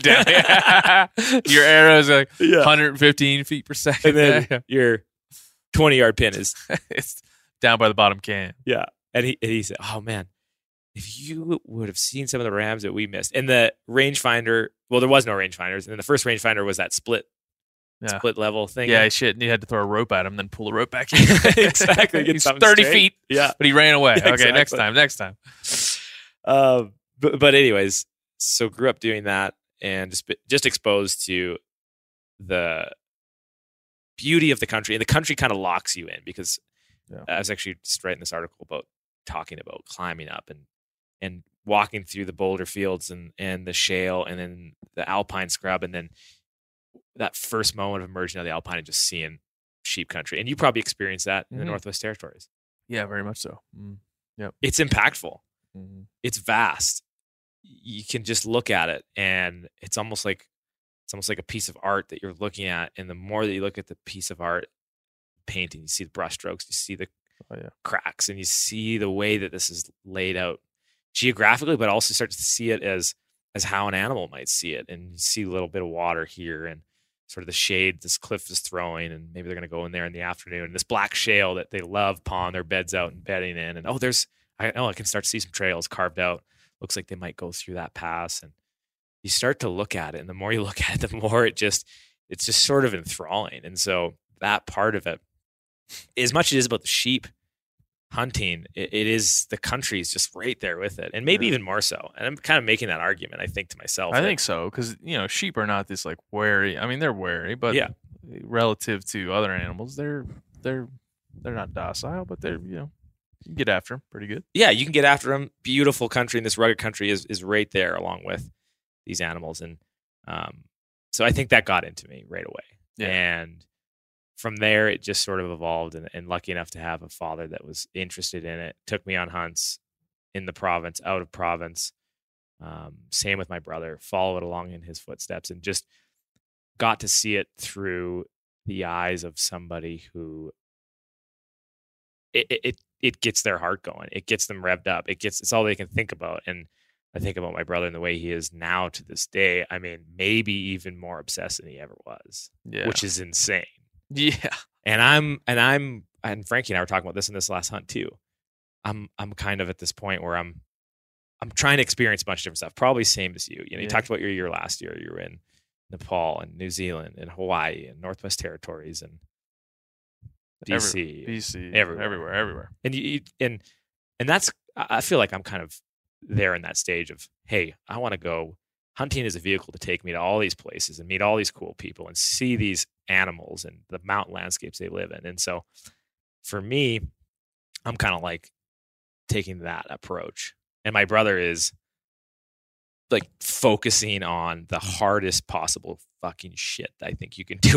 B: Your arrow's like
C: Yeah.
B: one hundred fifteen feet per second.
C: And then your twenty yard pin is
B: It's down by the bottom can.
C: yeah. And he and he said, "Oh man, if you would have seen some of the rams that we missed." And the rangefinder, well, there was no rangefinders, and then the first rangefinder was that split
B: Yeah.
C: split level thing.
B: Yeah, shit. And he had to throw a rope at him, then pull the rope back in.
C: Exactly. Get
B: He's
C: something
B: thirty
C: straight.
B: feet,
C: Yeah.
B: but he ran away.
C: Yeah,
B: okay, next
C: exactly.
B: time, next time.
C: Um, but, but anyways, so grew up doing that and just just exposed to the beauty of the country, and the country kind of locks you in because
B: Yeah.
C: I was actually just writing this article about talking about climbing up and and walking through the boulder fields and and the shale and then the alpine scrub, and then that first moment of emerging out of the alpine and just seeing sheep country. And you probably experienced that in the
B: Mhm.
C: Northwest Territories.
B: Yeah, very much so. Mm.
C: It's impactful.
B: Mhm.
C: It's vast. You can just look at it, and it's almost like it's almost like a piece of art that you're looking at. And the more that you look at the piece of art painting, you see the brushstrokes, you see the
B: Oh, yeah.
C: cracks, and you see the way that this is laid out geographically, but also start to see it as as how an animal might see it. And you see a little bit of water here, and sort of the shade this cliff is throwing, and maybe they're going to go in there in the afternoon. And this black shale that they love pawing their beds out and bedding in, and oh, there's I know I can start to see some trails carved out. Looks like they might go through that pass, and you start to look at it, and the more you look at it, the more it just it's just sort of enthralling. And so that part of it, as much as it is about the sheep hunting, it, it is the country is just right there with it, and maybe
B: Yeah.
C: even more so. And I'm kind of making that argument, I think, to myself.
B: I
C: that-
B: think so because you know sheep are not this like wary. I mean, they're wary, but
C: Yeah.
B: relative to other animals, they're they're they're not docile, but they're you know you can get after them pretty good.
C: yeah, you can get after them. Beautiful country, and this rugged country is is right there along with these animals, and um, so I think that got into me right away.
B: Yeah.
C: And from there, it just sort of evolved, and, and lucky enough to have a father that was interested in it, took me on hunts in the province, out of province. Um, same with my brother, followed along in his footsteps, and just got to see it through the eyes of somebody who it it it gets their heart going. It gets them revved up. It gets it's all they can think about. And I think about my brother and the way he is now to this day. I mean, maybe even more obsessed than he ever was,
B: Yeah,
C: which is insane.
B: yeah,
C: And I'm and I'm and Frankie and I were talking about this in this last hunt too. I'm I'm kind of at this point where I'm I'm trying to experience a bunch of different stuff. Probably same as you. You know, you
B: Yeah.
C: talked about your year last year. You were in Nepal and New Zealand and Hawaii and Northwest Territories and B C.
B: B C,
C: everywhere.
B: everywhere, everywhere.
C: and you, you and and that's I I feel like I'm kind of there in that stage of, hey, I want to go hunting as a vehicle to take me to all these places and meet all these cool people and see these animals and the mountain landscapes they live in. And so for me, I'm kind of like taking that approach. And my brother is like focusing on the hardest possible fucking shit I think you can do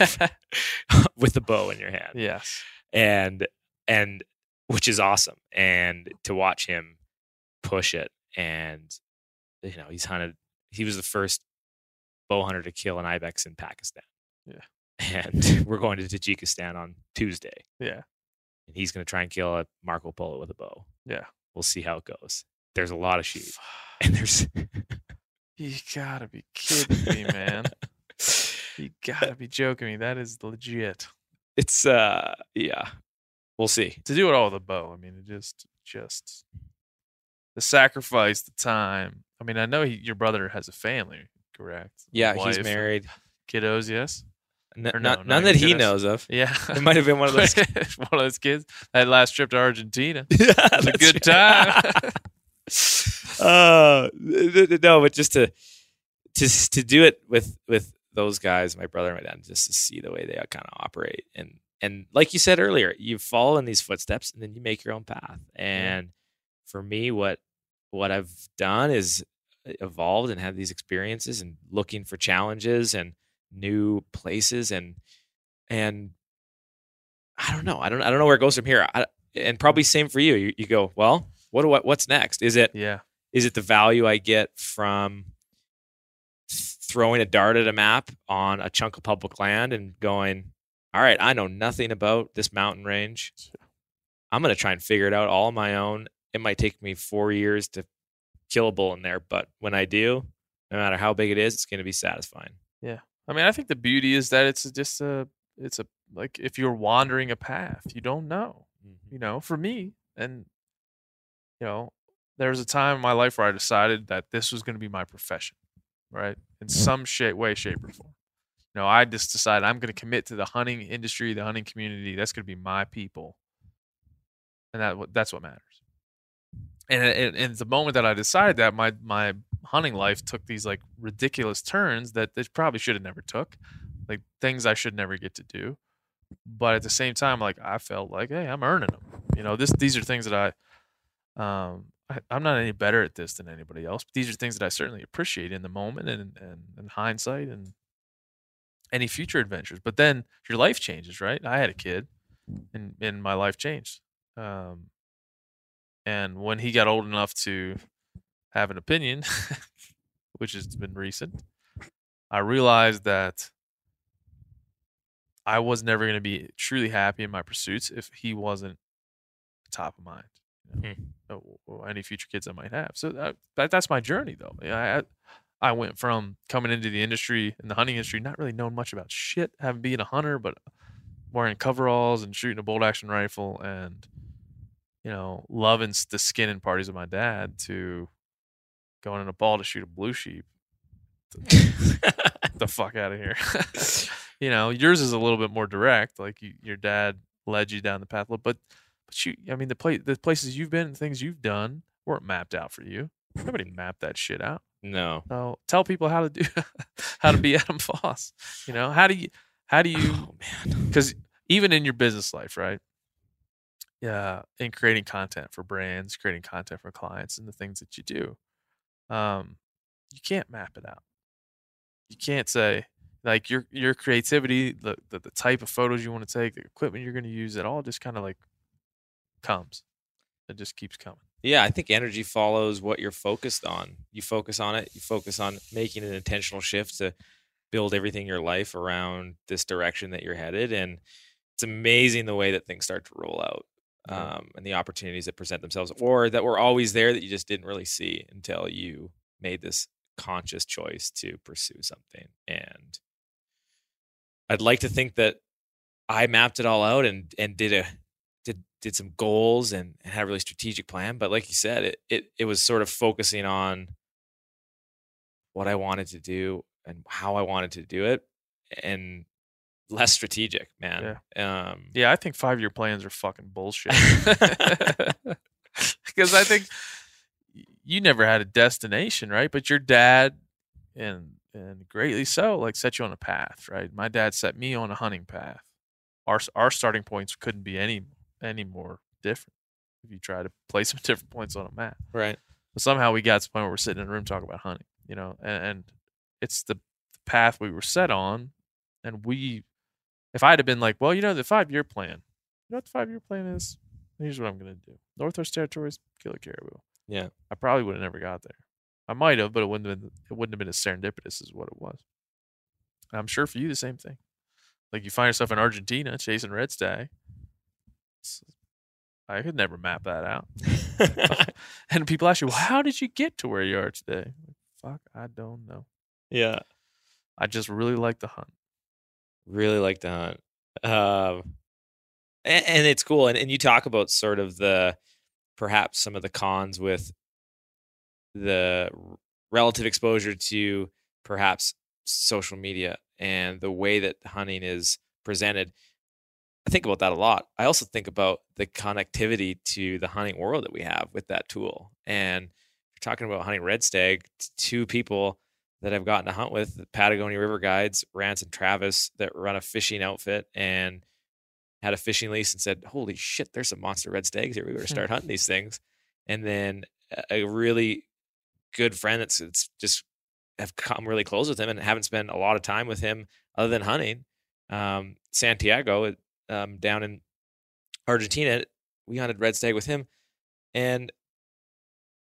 C: with the bow in your hand.
B: Yes,
C: And and which is awesome. And to watch him push it, and you know, he's hunted he was the first bow hunter to kill an ibex in Pakistan.
B: Yeah.
C: And we're going to Tajikistan on Tuesday.
B: yeah,
C: And he's going to try and kill a Marco Polo with a bow.
B: yeah.
C: We'll see how it goes. There's a lot of sheep. And there's
B: You gotta be kidding me, man. You gotta be joking me. That is legit.
C: it's uh yeah. We'll see.
B: To do it all with a bow, I mean, it just, just the sacrifice, the time. I mean, I know he, your brother has a family, correct?
C: Yeah,
B: Wife
C: he's
B: and
C: married.
B: kiddos. Yes.
C: N-
B: Or
C: none
B: no,
C: none
B: not
C: that he
B: kiddos.
C: knows of.
B: Yeah,
C: It might have been one of those.
B: one of those kids. That last trip to Argentina.
C: Yeah,
B: It was a
C: that's
B: good
C: right.
B: time.
C: uh th- th- no, but just to to to do it with with those guys, my brother and my dad, just to see the way they kind of operate, and and like you said earlier, you follow in these footsteps, and then you make your own path. And for me, what what I've done is evolved and had these experiences, and looking for challenges and new places, and and I don't know, I don't I don't know where it goes from here. I, and probably same for you. You, you go, well, what do I, what's next? Is it
B: Yeah.
C: Is it the value I get from throwing a dart at a map on a chunk of public land and going, all right, I know nothing about this mountain range. I'm going to try and figure it out all on my own. It might take me four years to kill a bull in there, but when I do, no matter how big it is, it's going to be satisfying.
B: Yeah. I mean, I think the beauty is that it's just a, it's a, like if you're wandering a path, you don't know,
C: Mm-hmm.
B: you know, for me. And, you know, there was a time in my life where I decided that this was going to be my profession, right? In some shape, way, shape, or form. You know, I just decided I'm going to commit to the hunting industry, the hunting community. That's going to be my people. And that that's what matters. And, and, and the moment that I decided that, my my hunting life took these like ridiculous turns that it probably should have never took, like things I should never get to do. But at the same time, like I felt like, hey, I'm earning them. You know, this these are things that I, um, I I'm not any better at this than anybody else. But these are things that I certainly appreciate in the moment and and in hindsight and any future adventures. But then your life changes, right? I had a kid, and and my life changed. Um, and when he got old enough to have an opinion, which has been recent, I realized that I was never going to be truly happy in my pursuits if he wasn't top of mind. You know,
C: Hmm.
B: or any future kids I might have. So that, that that's my journey, though. I I went from coming into the industry, in the hunting industry, not really knowing much about shit, having been a hunter, but wearing coveralls and shooting a bolt action rifle and, you know, loving the skinning parties of my dad, to going in a ball to shoot a blue sheep. Get the fuck out of here. You know, yours is a little bit more direct. Like you, your dad led you down the path, but but you, I mean, the place, the places you've been, and things you've done weren't mapped out for you. Nobody mapped that shit out.
C: No.
B: So tell people how to do, how to be Adam Foss. You know, how do you, how do you,
C: Oh man.
B: because even in your business life, right? Yeah, in creating content for brands, creating content for clients, and the things that you do, um, you can't map it out. You can't say like your your creativity, the the, the type of photos you want to take, the equipment you're going to use, it all just kind of like comes. It just keeps coming.
C: Yeah, I think energy follows what you're focused on. You focus on it. You focus on making an intentional shift to build everything in your life around this direction that you're headed. And it's amazing the way that things start to roll out,
B: Yeah.
C: um, and the opportunities that present themselves, or that were always there that you just didn't really see until you made this conscious choice to pursue something. And I'd like to think that I mapped it all out and and did a did did some goals and, and had a really strategic plan. But like you said, it it it was sort of focusing on what I wanted to do and how I wanted to do it, and less strategic, man. Yeah. Um,
B: Yeah, I think five year plans are fucking bullshit. Because I think you never had a destination, right? But your dad, and and greatly so, like set you on a path, right? My dad set me on a hunting path. Our our starting points couldn't be any any more different if you try to place them at different points on a map.
C: right.
B: But somehow we got to the point where we're sitting in a room talking about hunting, you know, and, and it's the, the path we were set on. And we, if I'd have been like, well, you know, the five year plan, you know what the five year plan is? Here's what I'm going to do. Northwest Territories, kill a caribou.
C: Yeah.
B: I probably would have never got there. I might have, but it wouldn't have been, it wouldn't have been as serendipitous as what it was. And I'm sure for you, the same thing. Like you find yourself in Argentina chasing red stag. It's, I could never map that out. And people ask you, well, how did you get to where you are today? Fuck, I don't know.
C: Yeah.
B: I just really like to hunt.
C: Really like to hunt. Um, and, and it's cool. And, and you talk about sort of the, perhaps some of the cons with the r- relative exposure to perhaps social media and the way that hunting is presented. I think about that a lot. I also think about the connectivity to the hunting world that we have with that tool. And you're talking about hunting red stag, t- two people that I've gotten to hunt with, the Patagonia River Guides, Rance and Travis, that run a fishing outfit and had a fishing lease and said, holy shit, there's some monster red stags here. We better start hunting these things. And then a really good friend that's it's just have come really close with him and haven't spent a lot of time with him other than hunting. Um, Santiago, um, down in Argentina, we hunted red stag with him. And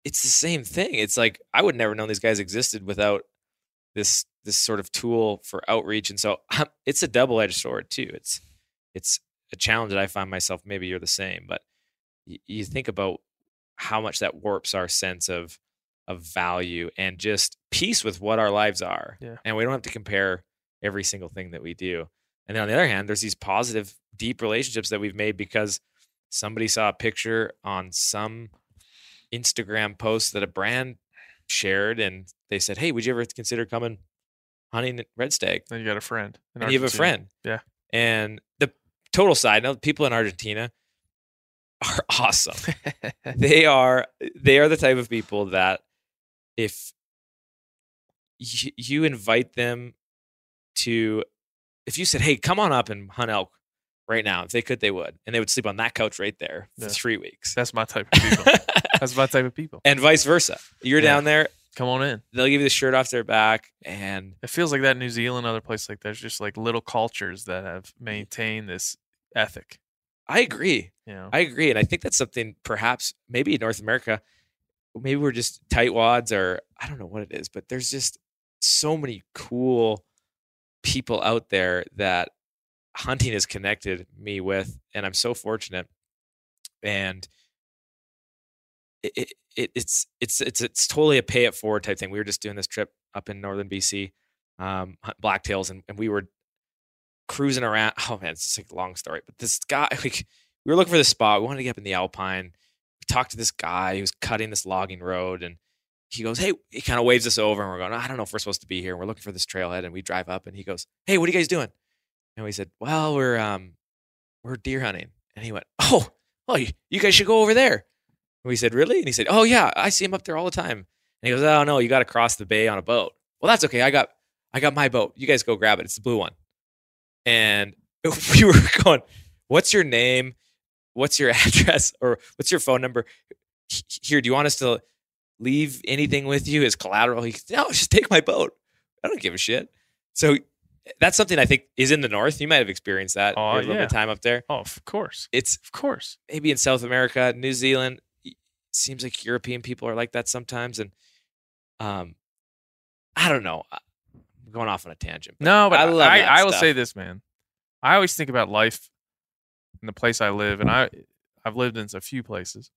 C: it's the same thing. It's like I would never know these guys existed without this this sort of tool for outreach. And so um, it's a double-edged sword too. It's it's a challenge that I find myself. Maybe you're the same, but y- you think about how much that warps our sense of of value and just peace with what our lives are.
B: Yeah.
C: And we don't have to compare every single thing that we do. And then on the other hand, there's these positive, deep relationships that we've made because somebody saw a picture on some Instagram post that a brand shared, and they said, "Hey, would you ever consider coming hunting red stag?"
B: Then you got a friend. in
C: And you have a
B: Argentina.
C: friend.
B: Yeah.
C: And the total side note, people in Argentina are awesome. they are they are the type of people that if you, you invite them to, if you said, "Hey, come on up and hunt elk right now," if they could, they would, and they would sleep on that couch right there for
B: Yeah.
C: three weeks.
B: That's my type of people. That's my type of people.
C: And vice versa. You're
B: Yeah.
C: down there,
B: Come on in.
C: they'll give you the shirt off their back, and
B: It feels like that in New Zealand, other places like that. There's just like little cultures that have maintained this ethic.
C: I agree.
B: You know,
C: I agree, and I think that's something perhaps maybe in North America, maybe we're just tightwads, or I don't know what it is, but there's just so many cool people out there that hunting has connected me with, and I'm so fortunate. And it, it, it it's it's it's it's totally a pay it forward type thing. We were just doing this trip up in northern B C, um, hunt blacktails, and, and we were cruising around. Oh man, it's just like a long story, but this guy, like, we were looking for this spot. We wanted to get up in the Alpine. We talked to this guy who was cutting this logging road, and he goes, "Hey," he kind of waves us over, and we're going, "I don't know if we're supposed to be here." And we're looking for this trailhead, and we drive up, and he goes, "Hey, what are you guys doing?" And we said, "Well, we're um, we're deer hunting." And he went, "Oh, well, you, you guys should go over there." And we said, "Really?" And he said, "Oh yeah, I see him up there all the time." And he goes, "Oh no, you got to cross the bay on a boat." "Well, that's okay. I got I got my boat. You guys go grab it. It's the blue one." And we were going, "What's your name? What's your address? Or what's your phone number? Here, do you want us to leave anything with you as collateral?" He goes, "No, just take my boat. I don't give a shit." So that's something I think is in the north. You might have experienced that.
B: Oh,
C: a little
B: yeah.
C: bit of time up there.
B: oh, of course,
C: It's
B: of course.
C: maybe in South America, New Zealand. Seems like European people are like that sometimes, and um, I don't know. I'm going off on a tangent. But
B: No, but
C: I
B: I,
C: love
B: I,
C: that
B: I will
C: stuff.
B: say this, man. I always think about life in the place I live, and I I've lived in a few places.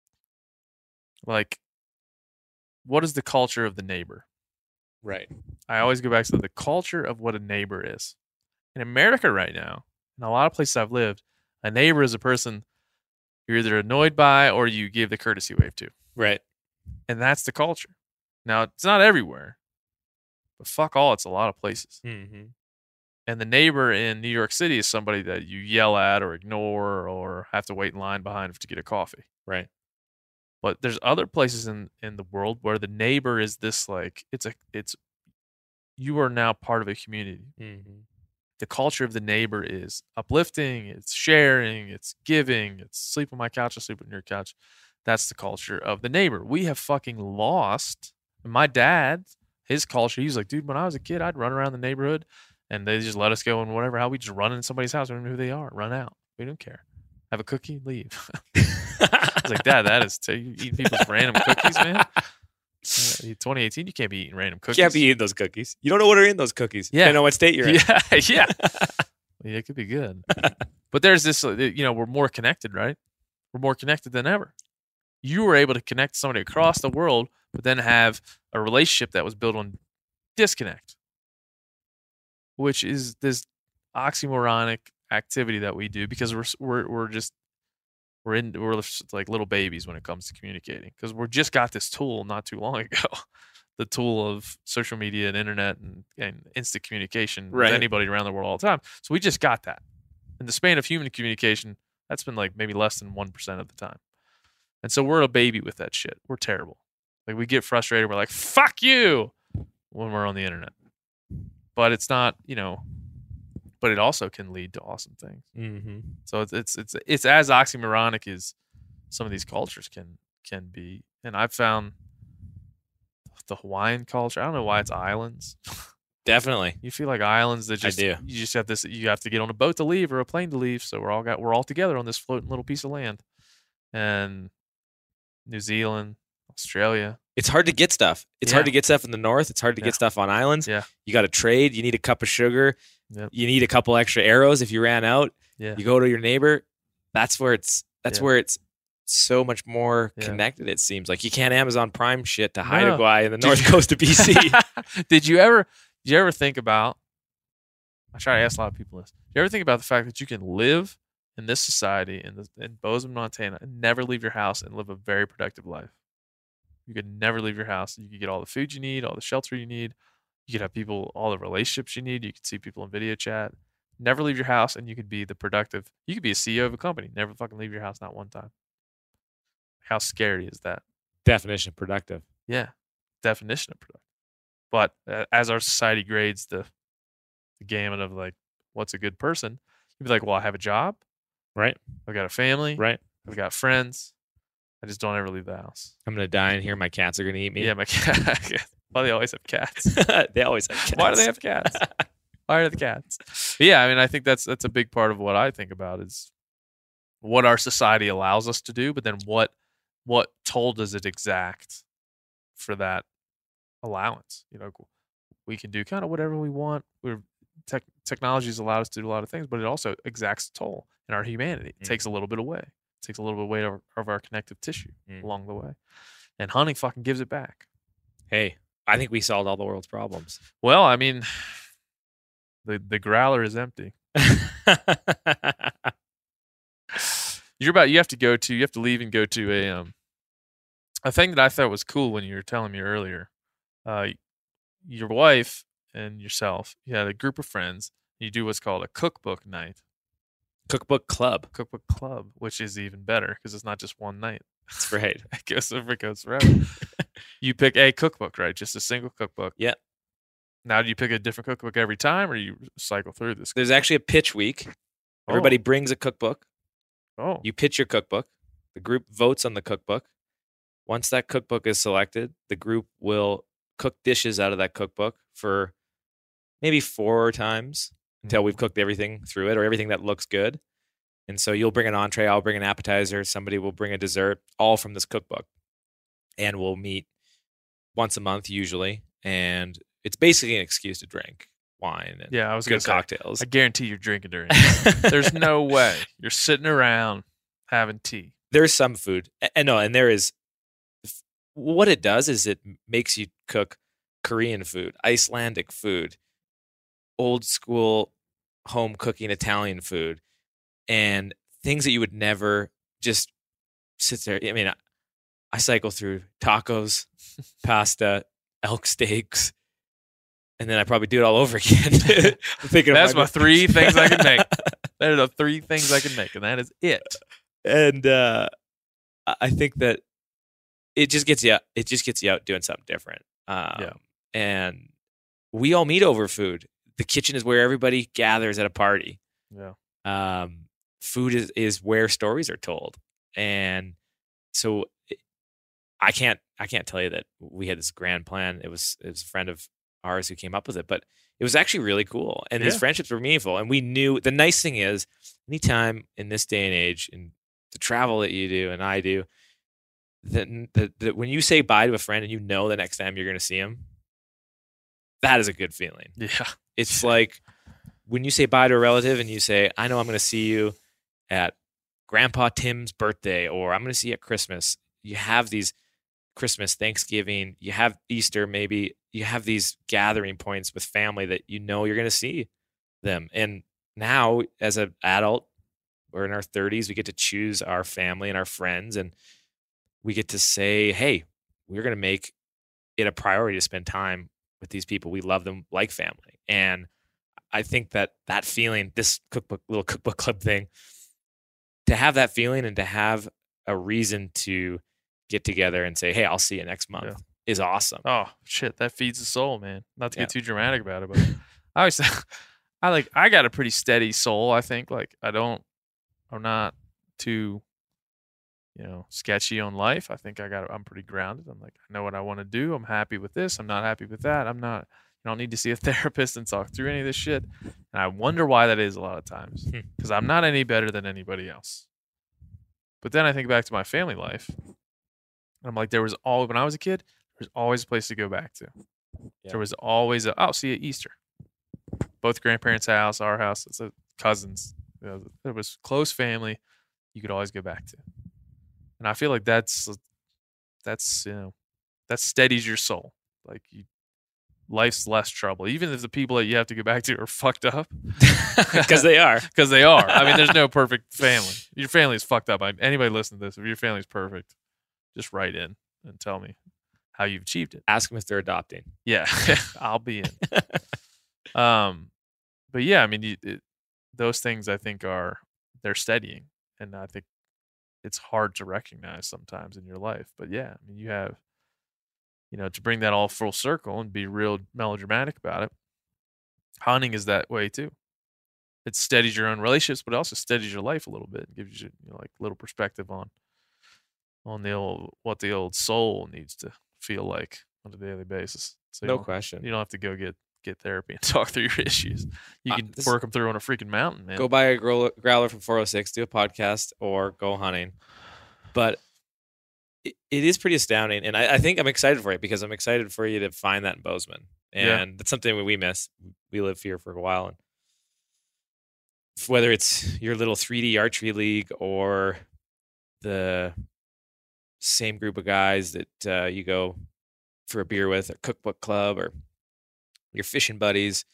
B: Like, what is the culture of the neighbor?
C: Right.
B: I always go back to the culture of what a neighbor is. In America right now, in a lot of places I've lived, a neighbor is a person you're either annoyed by or you give the courtesy wave to.
C: Right.
B: And that's the culture. Now, it's not everywhere, but fuck all, it's a lot of places.
C: Mm-hmm.
B: And the neighbor in New York City is somebody that you yell at or ignore or have to wait in line behind to get a coffee.
C: Right.
B: But there's other places in, in the world where the neighbor is this, like, it's a, it's, you are now part of a community.
C: Mm-hmm.
B: The culture of the neighbor is uplifting, it's sharing, it's giving, it's sleep on my couch, I sleep on your couch. That's the culture of the neighbor. We have fucking lost. And my dad, his culture, he's like, dude, when I was a kid, I'd run around the neighborhood and they just let us go and whatever, how we just run in somebody's house. We don't know who they are. Run out. We don't care. Have a cookie, leave. I was like, Dad, that is, t- you eat people's random cookies, man. Uh, twenty eighteen, you can't be eating random cookies.
C: You can't be eating those cookies. You don't know what are in those cookies.
B: Yeah.
C: You don't know what state you're in.
B: Yeah, yeah. Yeah, it could be good. But there's this, uh, you know, we're more connected, right? We're more connected than ever. You were able to connect somebody across the world, but then have a relationship that was built on disconnect, which is this oxymoronic activity that we do because we're we're we're just we're in we're like little babies when it comes to communicating because we're just got this tool not too long ago. The tool of social media and internet and, and instant communication
C: Right.
B: with anybody around the world all the time. So we just got that. In the span of human communication, that's been like maybe less than one percent of the time. And so we're a baby with that shit. We're terrible. Like we get frustrated. We're like, fuck you when we're on the internet. But it's not, you know, but it also can lead to awesome things.
C: Mm-hmm.
B: So it's, it's, it's, it's as oxymoronic as some of these cultures can, can be. And I've found the Hawaiian culture. I don't know why it's islands.
C: Definitely.
B: You feel like islands that just
C: do.
B: you just have this. You have to get on a boat to leave or a plane to leave. So we're all got we're all together on this floating little piece of land. And New Zealand, Australia.
C: It's hard to get stuff. It's
B: Yeah.
C: hard to get stuff in the north. It's hard to
B: Yeah.
C: get stuff on islands.
B: Yeah.
C: You got to trade. You need a cup of sugar.
B: Yep.
C: You need a couple extra arrows if you ran out.
B: Yeah.
C: You go to your neighbor. That's where it's. That's
B: Yeah.
C: where it's so much more
B: Yeah.
C: connected. It seems like you can't Amazon Prime shit to
B: No.
C: Haida Gwaii in the
B: Did
C: north
B: you-
C: coast of B C.
B: Did you ever? Did you ever think about? I try to ask a lot of people this. Do you ever think about the fact that you can live in this society in the, in Bozeman, Montana, and never leave your house and live a very productive life? You could never leave your house. You could get all the food you need, all the shelter you need. You could have people, all the relationships you need. You could see people in video chat. Never leave your house, and you could be the productive. You could be a C E O of a company. Never fucking leave your house, not one time. How scary is that?
C: Definition of productive.
B: Yeah, definition of productive. But uh, as our society grades the the gamut of like what's a good person, you'd be like, well, I have a job,
C: Right.
B: I've got a family,
C: Right.
B: I've got friends. I just don't ever leave the house.
C: I'm gonna die in here. My cats are gonna eat me.
B: Yeah, my cat. Why they always have cats?
C: They always have cats.
B: Why do they have cats? Why are the cats? But yeah, I mean, I think that's that's a big part of what I think about is what our society allows us to do, but then what what toll does it exact for that allowance? You know, we can do kind of whatever we want. We're tech, technology has allowed us to do a lot of things, but it also exacts a toll in our humanity. It
C: Mm.
B: takes a little bit away. It takes a little bit away of, of our connective tissue
C: Mm.
B: along the way, and hunting fucking gives it back.
C: Hey, I think we solved all the world's problems.
B: Well, I mean, the the growler is empty. You're about you have to go to you have to leave and go to a um a thing that I thought was cool when you were telling me earlier. Uh, your wife and yourself, you had a group of friends. You do what's called a cookbook night,
C: Cookbook Club.
B: cookbook club, which is even better because it's not just one night.
C: That's right.
B: It goes over, it goes forever. You pick a cookbook, right? Just a single cookbook.
C: Yeah.
B: Now, do you pick a different cookbook every time, or you cycle through this?
C: There's actually a pitch week. Everybody brings a cookbook.
B: Oh,
C: You pitch your cookbook. The group votes on the cookbook. Once that cookbook is selected, the group will cook dishes out of that cookbook for maybe four times until we've cooked everything through it or everything that looks good. And so you'll bring an entree, I'll bring an appetizer, somebody will bring a dessert, all from this cookbook. And we'll meet once a month usually. And it's basically an excuse to drink wine and
B: yeah. I was gonna
C: good
B: say,
C: cocktails.
B: I guarantee you're drinking during. it. There's no way you're sitting around having tea.
C: There's some food. And no, and there is what it does is it makes you cook Korean food, Icelandic food, old school home cooking Italian food, and things that you would never just sit there. I mean, I, I cycle through tacos, pasta, elk steaks, and then I probably do it all over again. I'm thinking
B: That's
C: of
B: my three things I can make. That are the three things I can make, and that is it.
C: And uh, I I think that it just gets you. It just gets you out doing something different. Um,
B: Yeah.
C: And we all meet over food. The kitchen is where everybody gathers at a party.
B: Yeah.
C: Um, food is is where stories are told, and so it- I can't I can't tell you that we had this grand plan. It was it was a friend of ours who came up with it, but it was actually really cool, and these
B: Yeah.
C: friendships were meaningful. And we knew the nice thing is, anytime in this day and age, in the travel that you do and I do, that, that, that when you say bye to a friend and you know the next time you're going to see him, that is a good feeling.
B: Yeah.
C: It's like when you say bye to a relative and you say, I know I'm going to see you at Grandpa Tim's birthday, or I'm going to see you at Christmas. You have these Christmas, Thanksgiving, you have Easter, maybe you have these gathering points with family that you know you're going to see them. And now as an adult, we're in our thirties, we get to choose our family and our friends, and we get to say, hey, we're going to make it a priority to spend time with these people. We love them like family. And I think that that feeling, this cookbook, little cookbook club thing, to have that feeling and to have a reason to get together and say, hey, I'll see you next month
B: Yeah.
C: is awesome.
B: Oh shit, that feeds the soul, man. Not to
C: Yeah.
B: get too dramatic about it, but I always, I like, I got a pretty steady soul. I think, like, I don't, I'm not too, you know, sketchy on life. I think I got, I'm pretty grounded. I'm like, I know what I want to do. I'm happy with this. I'm not happy with that. I'm not. You don't need to see a therapist and talk through any of this shit. And I wonder why that is a lot of times,
C: Hmm.
B: because I'm not any better than anybody else. But then I think back to my family life. And I'm like, there was all when I was a kid, there was always a place to go back to.
C: Yeah.
B: There was always a, oh, see you at Easter. Both grandparents' house, our house, it's a cousins. You know, there was close family you could always go back to. And I feel like that's that's you know that steadies your soul. Like you, life's less trouble, even if the people that you have to go back to are fucked up.
C: Because they are.
B: Because they are. I mean, there's no perfect family. Your family is fucked up. I, anybody listening to this, if your family's perfect, just write in and tell me how you've achieved it.
C: Ask them if they're adopting.
B: Yeah, I'll be in. um, but yeah, I mean, you, it, those things I think are they're steadying, and I think it's hard to recognize sometimes in your life. But yeah, I mean, you have, you know, to bring that all full circle and be real melodramatic about it. Hunting is that way too. It steadies your own relationships, but it also steadies your life a little bit. It gives you, you know, like little perspective on on the old what the old soul needs to feel like on a daily basis. So
C: No
B: you
C: question.
B: You don't have to go get get therapy and talk through your issues. You
C: Uh,
B: can
C: this-
B: work them through on a freaking mountain, man.
C: Go buy a growler, growler from four oh six, do a podcast, or go hunting. But it, it is pretty astounding, and I, I think I'm excited for it because I'm excited for you to find that in Bozeman, and
B: Yeah.
C: that's something we miss. We live here for a while, and whether it's your little three D archery league or the same group of guys that uh, you go for a beer with, a cookbook club, or your fishing buddies,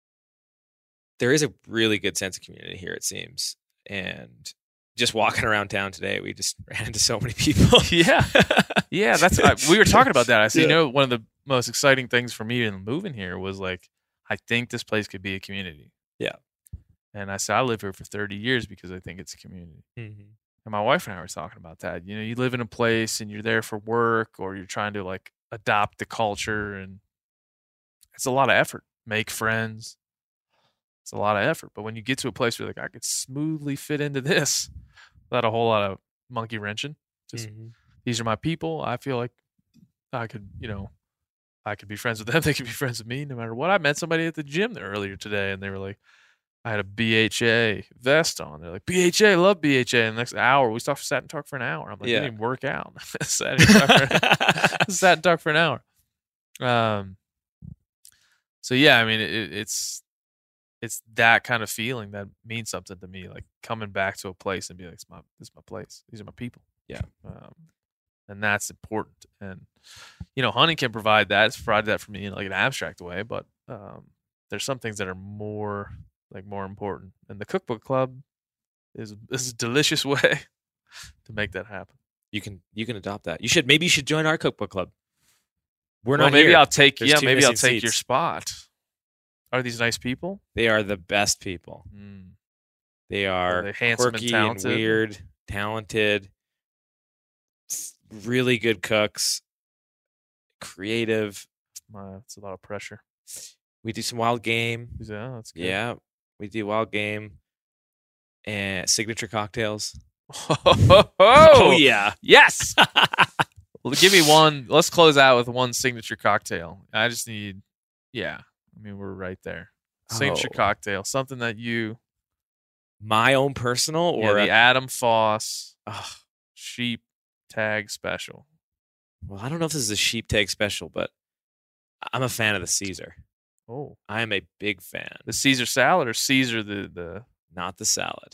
C: there is a really good sense of community here, it seems. And just walking around town today, we just ran into so many people.
B: Yeah. Yeah, that's I, we were talking about that. I said,
C: Yeah.
B: you know, one of the most exciting things for me in moving here was like, I think this place could be a community.
C: Yeah.
B: And I said, I live here for thirty years because I think it's a community.
C: Mm-hmm.
B: And my wife and I were talking about that. You know, you live in a place and you're there for work or you're trying to like adopt the culture, and it's a lot of effort. Make friends. It's a lot of effort. But when you get to a place where you're like, I could smoothly fit into this without a whole lot of monkey wrenching. Just
C: Mm-hmm.
B: these are my people. I feel like I could, you know, I could be friends with them. They could be friends with me no matter what. I met somebody at the gym there earlier today and they were like, I had a B H A vest on. They're like, B H A, love B H A. And the next hour, we sat and talked for an hour. I'm like,
C: Yeah.
B: I didn't even work out. sat, and talked for, sat and talked for an hour. Um. So yeah, I mean, it, it's it's that kind of feeling that means something to me. Like coming back to a place and be like, "It's my, this is my place. These are my people."
C: Yeah.
B: Um, and that's important. And you know, hunting can provide that. It's provided that for me in like an abstract way, but um, there's some things that are more like more important. And the cookbook club is is a delicious way to make that happen.
C: You can you can adopt that. You should maybe you should join our cookbook club. We're
B: well,
C: not
B: maybe
C: here.
B: I'll take
C: There's
B: yeah,
C: two
B: maybe I'll
C: missing
B: take your
C: seats.
B: spot. Are these nice people?
C: They are the best people.
B: Mm.
C: They are
B: they handsome and
C: quirky and,
B: talented?
C: weird, talented, s- really good cooks, creative.
B: Uh, it's a lot of pressure.
C: We do some wild game.
B: Yeah, that's good.
C: Yeah, we do wild game and signature cocktails.
B: Oh,
C: yeah.
B: yes. Well, give me one. Let's close out with one signature cocktail. I just need, yeah. I mean, we're right there. Signature
C: Oh.
B: cocktail, something that you,
C: My own personal
B: yeah,
C: or
B: the
C: a-
B: Adam Foss
C: Ugh.
B: sheep tag special.
C: well, I don't know if this is a sheep tag special, but I'm a fan of the Caesar.
B: Oh,
C: I am a big fan.
B: the Caesar salad or Caesar the the.
C: Not the salad.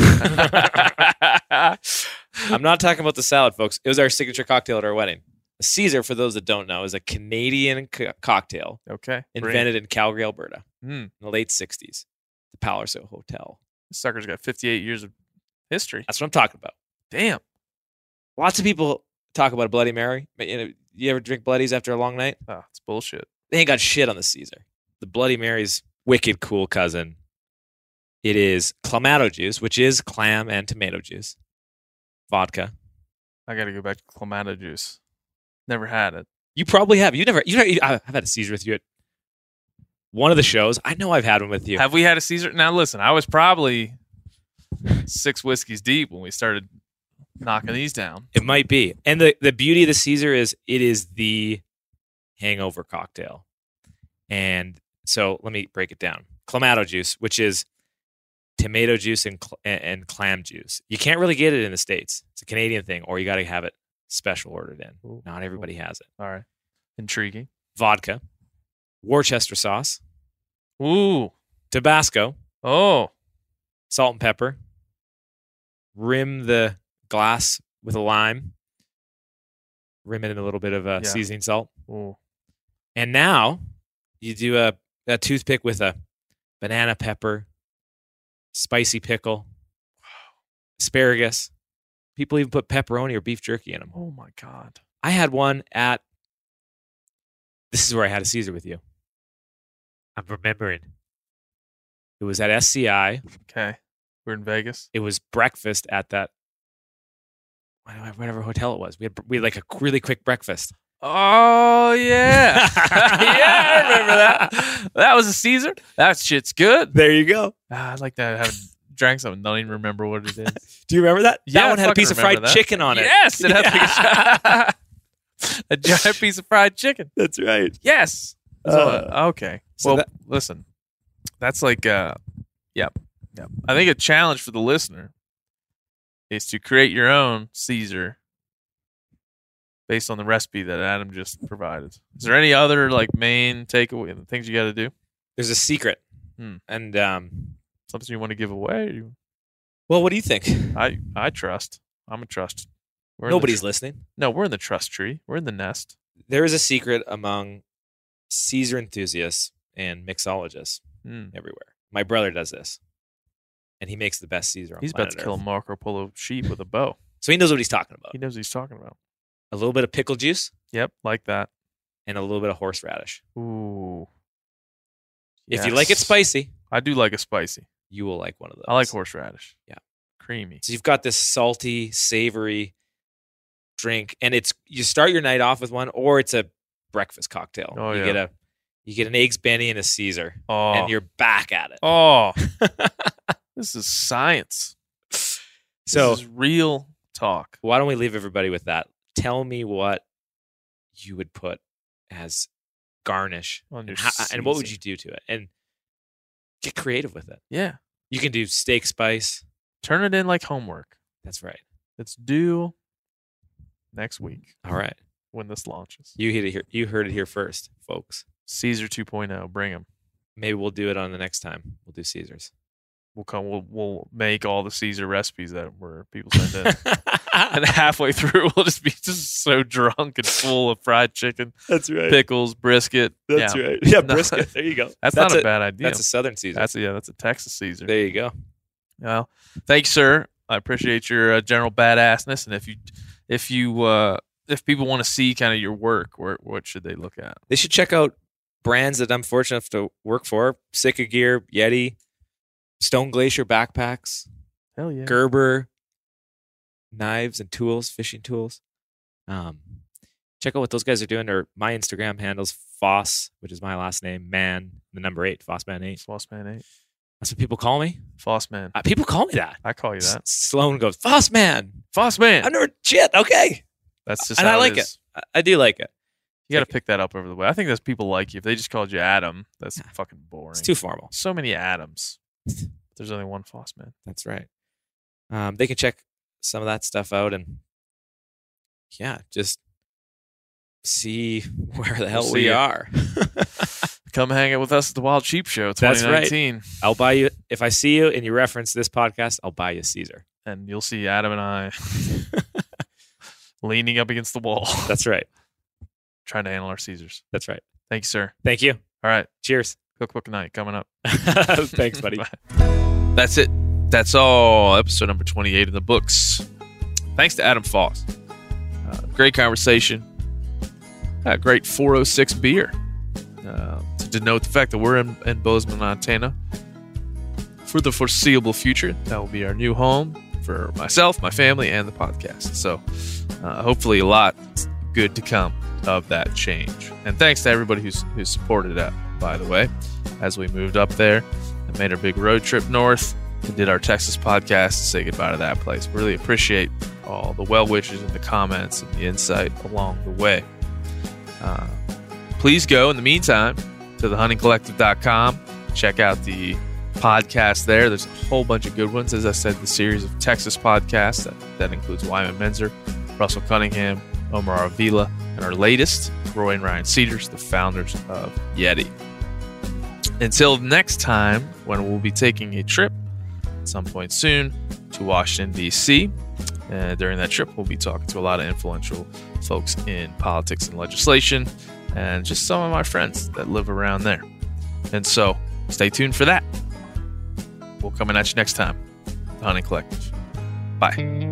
C: I'm not talking about the salad, folks. It was our signature cocktail at our wedding. A Caesar, for those that don't know, is a Canadian co- cocktail
B: Okay,
C: invented in Calgary, Alberta
B: Mm,
C: in the late sixties. The Palazzo Hotel.
B: this sucker's got fifty-eight years of history.
C: That's what I'm talking about.
B: Damn.
C: Lots of people talk about a Bloody Mary. But, you know, you ever drink Bloodies after a long night?
B: Oh, it's bullshit.
C: They ain't got shit on the Caesar. The Bloody Mary's wicked cool cousin. It is clamato juice, which is clam and tomato juice, vodka.
B: I got to go back to clamato juice. Never had it.
C: You probably have. You never. You know. I've had a Caesar with you at one of the shows. I know I've had one with you.
B: Have we had a Caesar? Now listen, I was probably six whiskeys deep when we started knocking these down.
C: It might be. And the the beauty of the Caesar is it is the hangover cocktail. And so let me break it down. Clamato juice, which is tomato juice and cl- and clam juice. You can't really get it in the States. It's a Canadian thing, or you got to have it special ordered in.
B: Ooh.
C: Not everybody has it.
B: All right. Intriguing.
C: Vodka, Worcester sauce,
B: Ooh.
C: Tabasco,
B: Oh.
C: salt and pepper. Rim the glass with a lime. Rim it in a little bit of uh,
B: Yeah.
C: seasoning salt.
B: Ooh.
C: And now you do a, a toothpick with a banana pepper, spicy pickle, asparagus. People even put pepperoni or beef jerky in them.
B: Oh my God.
C: I had one at, this is where I had a Caesar with you. I'm remembering. It was at S C I.
B: Okay. We're in Vegas.
C: It was breakfast at that, whatever hotel it was. We had, we had like a really quick breakfast.
B: Oh yeah. Yeah, I remember that. That was a Caesar. That shit's good.
C: There you go.
B: Ah, I'd like to have drank something. Don't even remember what it is.
C: Do you remember that?
B: Yeah,
C: that
B: I
C: one had a
B: fucking
C: piece of fried
B: remember that.
C: chicken on it.
B: Yes, it had
C: Yeah.
B: a, a giant piece of fried chicken.
C: That's right.
B: Yes. So, uh, okay.
C: so
B: well,
C: that-
B: listen. That's like, uh, yep, yep. I think a challenge for the listener is to create your own Caesar based on the recipe that Adam just provided. Is there any other like main takeaway things you got to do?
C: There's a secret.
B: Hmm.
C: And, um,
B: Something you want to give away? You-
C: well, what do you think?
B: I I trust. I'm a trust. We're in the
C: Nobody's
B: tr-
C: listening.
B: no, we're in the trust tree. We're in the nest.
C: There is a secret among Caesar enthusiasts and mixologists
B: Mm.
C: everywhere. My brother does this, and he makes the best Caesar on
B: He's about
C: planet
B: to kill a
C: Earth.
B: Marco Polo sheep with a bow.
C: So he knows what he's talking about.
B: He knows what he's talking about.
C: A little bit of pickle juice
B: Yep, like that.
C: and a little bit of horseradish.
B: Ooh.
C: If you like it
B: Yes.
C: spicy,
B: I do like a spicy.
C: you will like one of those.
B: I like horseradish.
C: Yeah.
B: Creamy.
C: So you've got this salty, savory drink, and it's you start your night off with one, or it's a breakfast cocktail.
B: Oh,
C: you
B: yeah.
C: get a you get an eggs Benny and a Caesar,
B: Oh.
C: and you're back at it.
B: Oh. This is science.
C: So
B: this is real talk.
C: why don't we leave everybody with that? Tell me what you would put as garnish,
B: On your
C: and, how, and what would
B: Caesar.
C: you do to it, and get creative with it.
B: Yeah.
C: You can do steak spice.
B: Turn it in like homework.
C: That's right.
B: It's due next week
C: All right,
B: when this launches.
C: you hit it here. You heard it here first, folks.
B: Caesar two point oh. Bring them.
C: Maybe we'll do it on the next time. We'll do Caesars.
B: We'll come. We'll we'll make all the Caesar recipes that were people send in, and halfway through we'll just be just so drunk and full of fried chicken,
C: That's right.
B: pickles, brisket.
C: That's
B: yeah.
C: right. Yeah,
B: No,
C: brisket. There you go.
B: That's, not a, bad idea.
C: That's a Southern Caesar.
B: That's a, yeah. That's a Texas Caesar.
C: there you go.
B: Well, thanks, sir. I appreciate your uh, general badassness. And if you, if you, uh, if people want to see kind of your work, where what should they look at?
C: They should check out brands that I'm fortunate enough to work for: Sika Gear, Yeti, Stone Glacier backpacks,
B: Hell yeah.
C: Gerber knives and tools, fishing tools. Um, check out what those guys are doing. Or my Instagram handles Foss, which is my last name, man, the number eight, Fossman eight.
B: Fossman eight.
C: That's what people call me.
B: Fossman.
C: Uh, people call me that.
B: I call you
C: S-
B: that.
C: Sloan goes, Fossman.
B: Fossman.
C: I've never shit. Okay,
B: That's just
C: and
B: how
C: I like
B: is.
C: I, I do like it.
B: You got to pick that up over the way. I think those people like you. If they just called you Adam, that's fucking boring.
C: It's too formal.
B: So many Adams. There's only one Fossman.
C: That's right. Um, they can check some of that stuff out and yeah, just see where the hell
B: We'll
C: we
B: see ya.
C: are.
B: Come hang out with us at the Wild Sheep Show
C: That's
B: twenty
C: right.
B: nineteen.
C: I'll buy you if I see you and you reference this podcast. I'll buy you Caesar.
B: And you'll see Adam and I leaning up against the wall,
C: That's right.
B: trying to handle our Caesars.
C: That's right.
B: Thank you, sir.
C: Thank you.
B: All right.
C: Cheers.
B: Cookbook night coming up.
C: Thanks, buddy.
B: That's it. That's all. Episode number twenty-eight in the books. Thanks to Adam Foss. Uh, great conversation. Uh, great four oh six beer. Uh, to denote the fact that we're in, in Bozeman, Montana for the foreseeable future. That will be our new home for myself, my family, and the podcast. So uh, hopefully a lot good to come of that change. And thanks to everybody who's, who's supported that, by the way, as we moved up there and made our big road trip north and did our Texas podcast to say goodbye to that place. Really appreciate all the well wishes and the comments and the insight along the way. Uh, please go in the meantime to the hunting collective dot com. Check out the podcast there. There's a whole bunch of good ones. As I said, the series of Texas podcasts that, that includes Wyman Menzer Russell Cunningham, Omar Avila, and our latest, Roy and Ryan Cedars, the founders of Yeti. Until next time, when we'll be taking a trip at some point soon to Washington, D C Uh, during that trip, we'll be talking to a lot of influential folks in politics and legislation, and just some of my friends that live around there. And so, stay tuned for that. We'll come in at you next time. The Hunting Collective. Bye.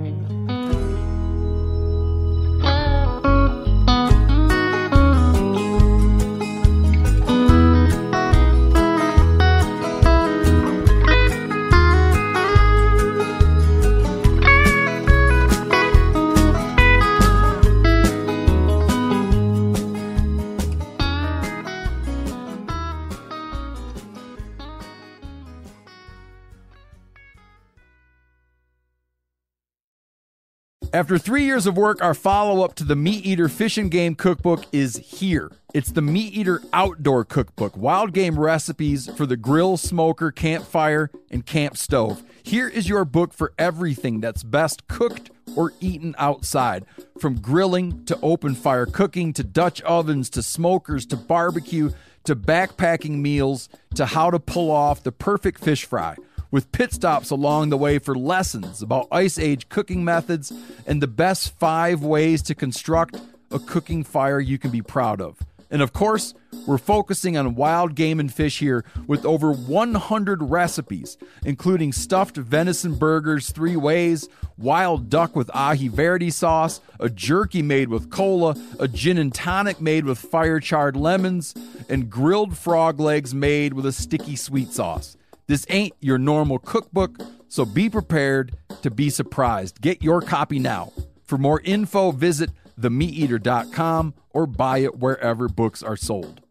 A: After three years of work, our follow-up to the Meat Eater Fish and Game Cookbook is here. It's the Meat Eater Outdoor Cookbook, wild game recipes for the grill, smoker, campfire, and camp stove. Here is your book for everything that's best cooked or eaten outside. From grilling to open fire cooking to Dutch ovens to smokers to barbecue to backpacking meals to how to pull off the perfect fish fry, with pit stops along the way for lessons about Ice Age cooking methods and the best five ways to construct a cooking fire you can be proud of. And of course, we're focusing on wild game and fish here with over one hundred recipes, including stuffed venison burgers three ways, wild duck with ahi verde sauce, a jerky made with cola, a gin and tonic made with fire-charred lemons, and grilled frog legs made with a sticky sweet sauce. This ain't your normal cookbook, so be prepared to be surprised. Get your copy now. For more info, visit the meat eater dot com or buy it wherever books are sold.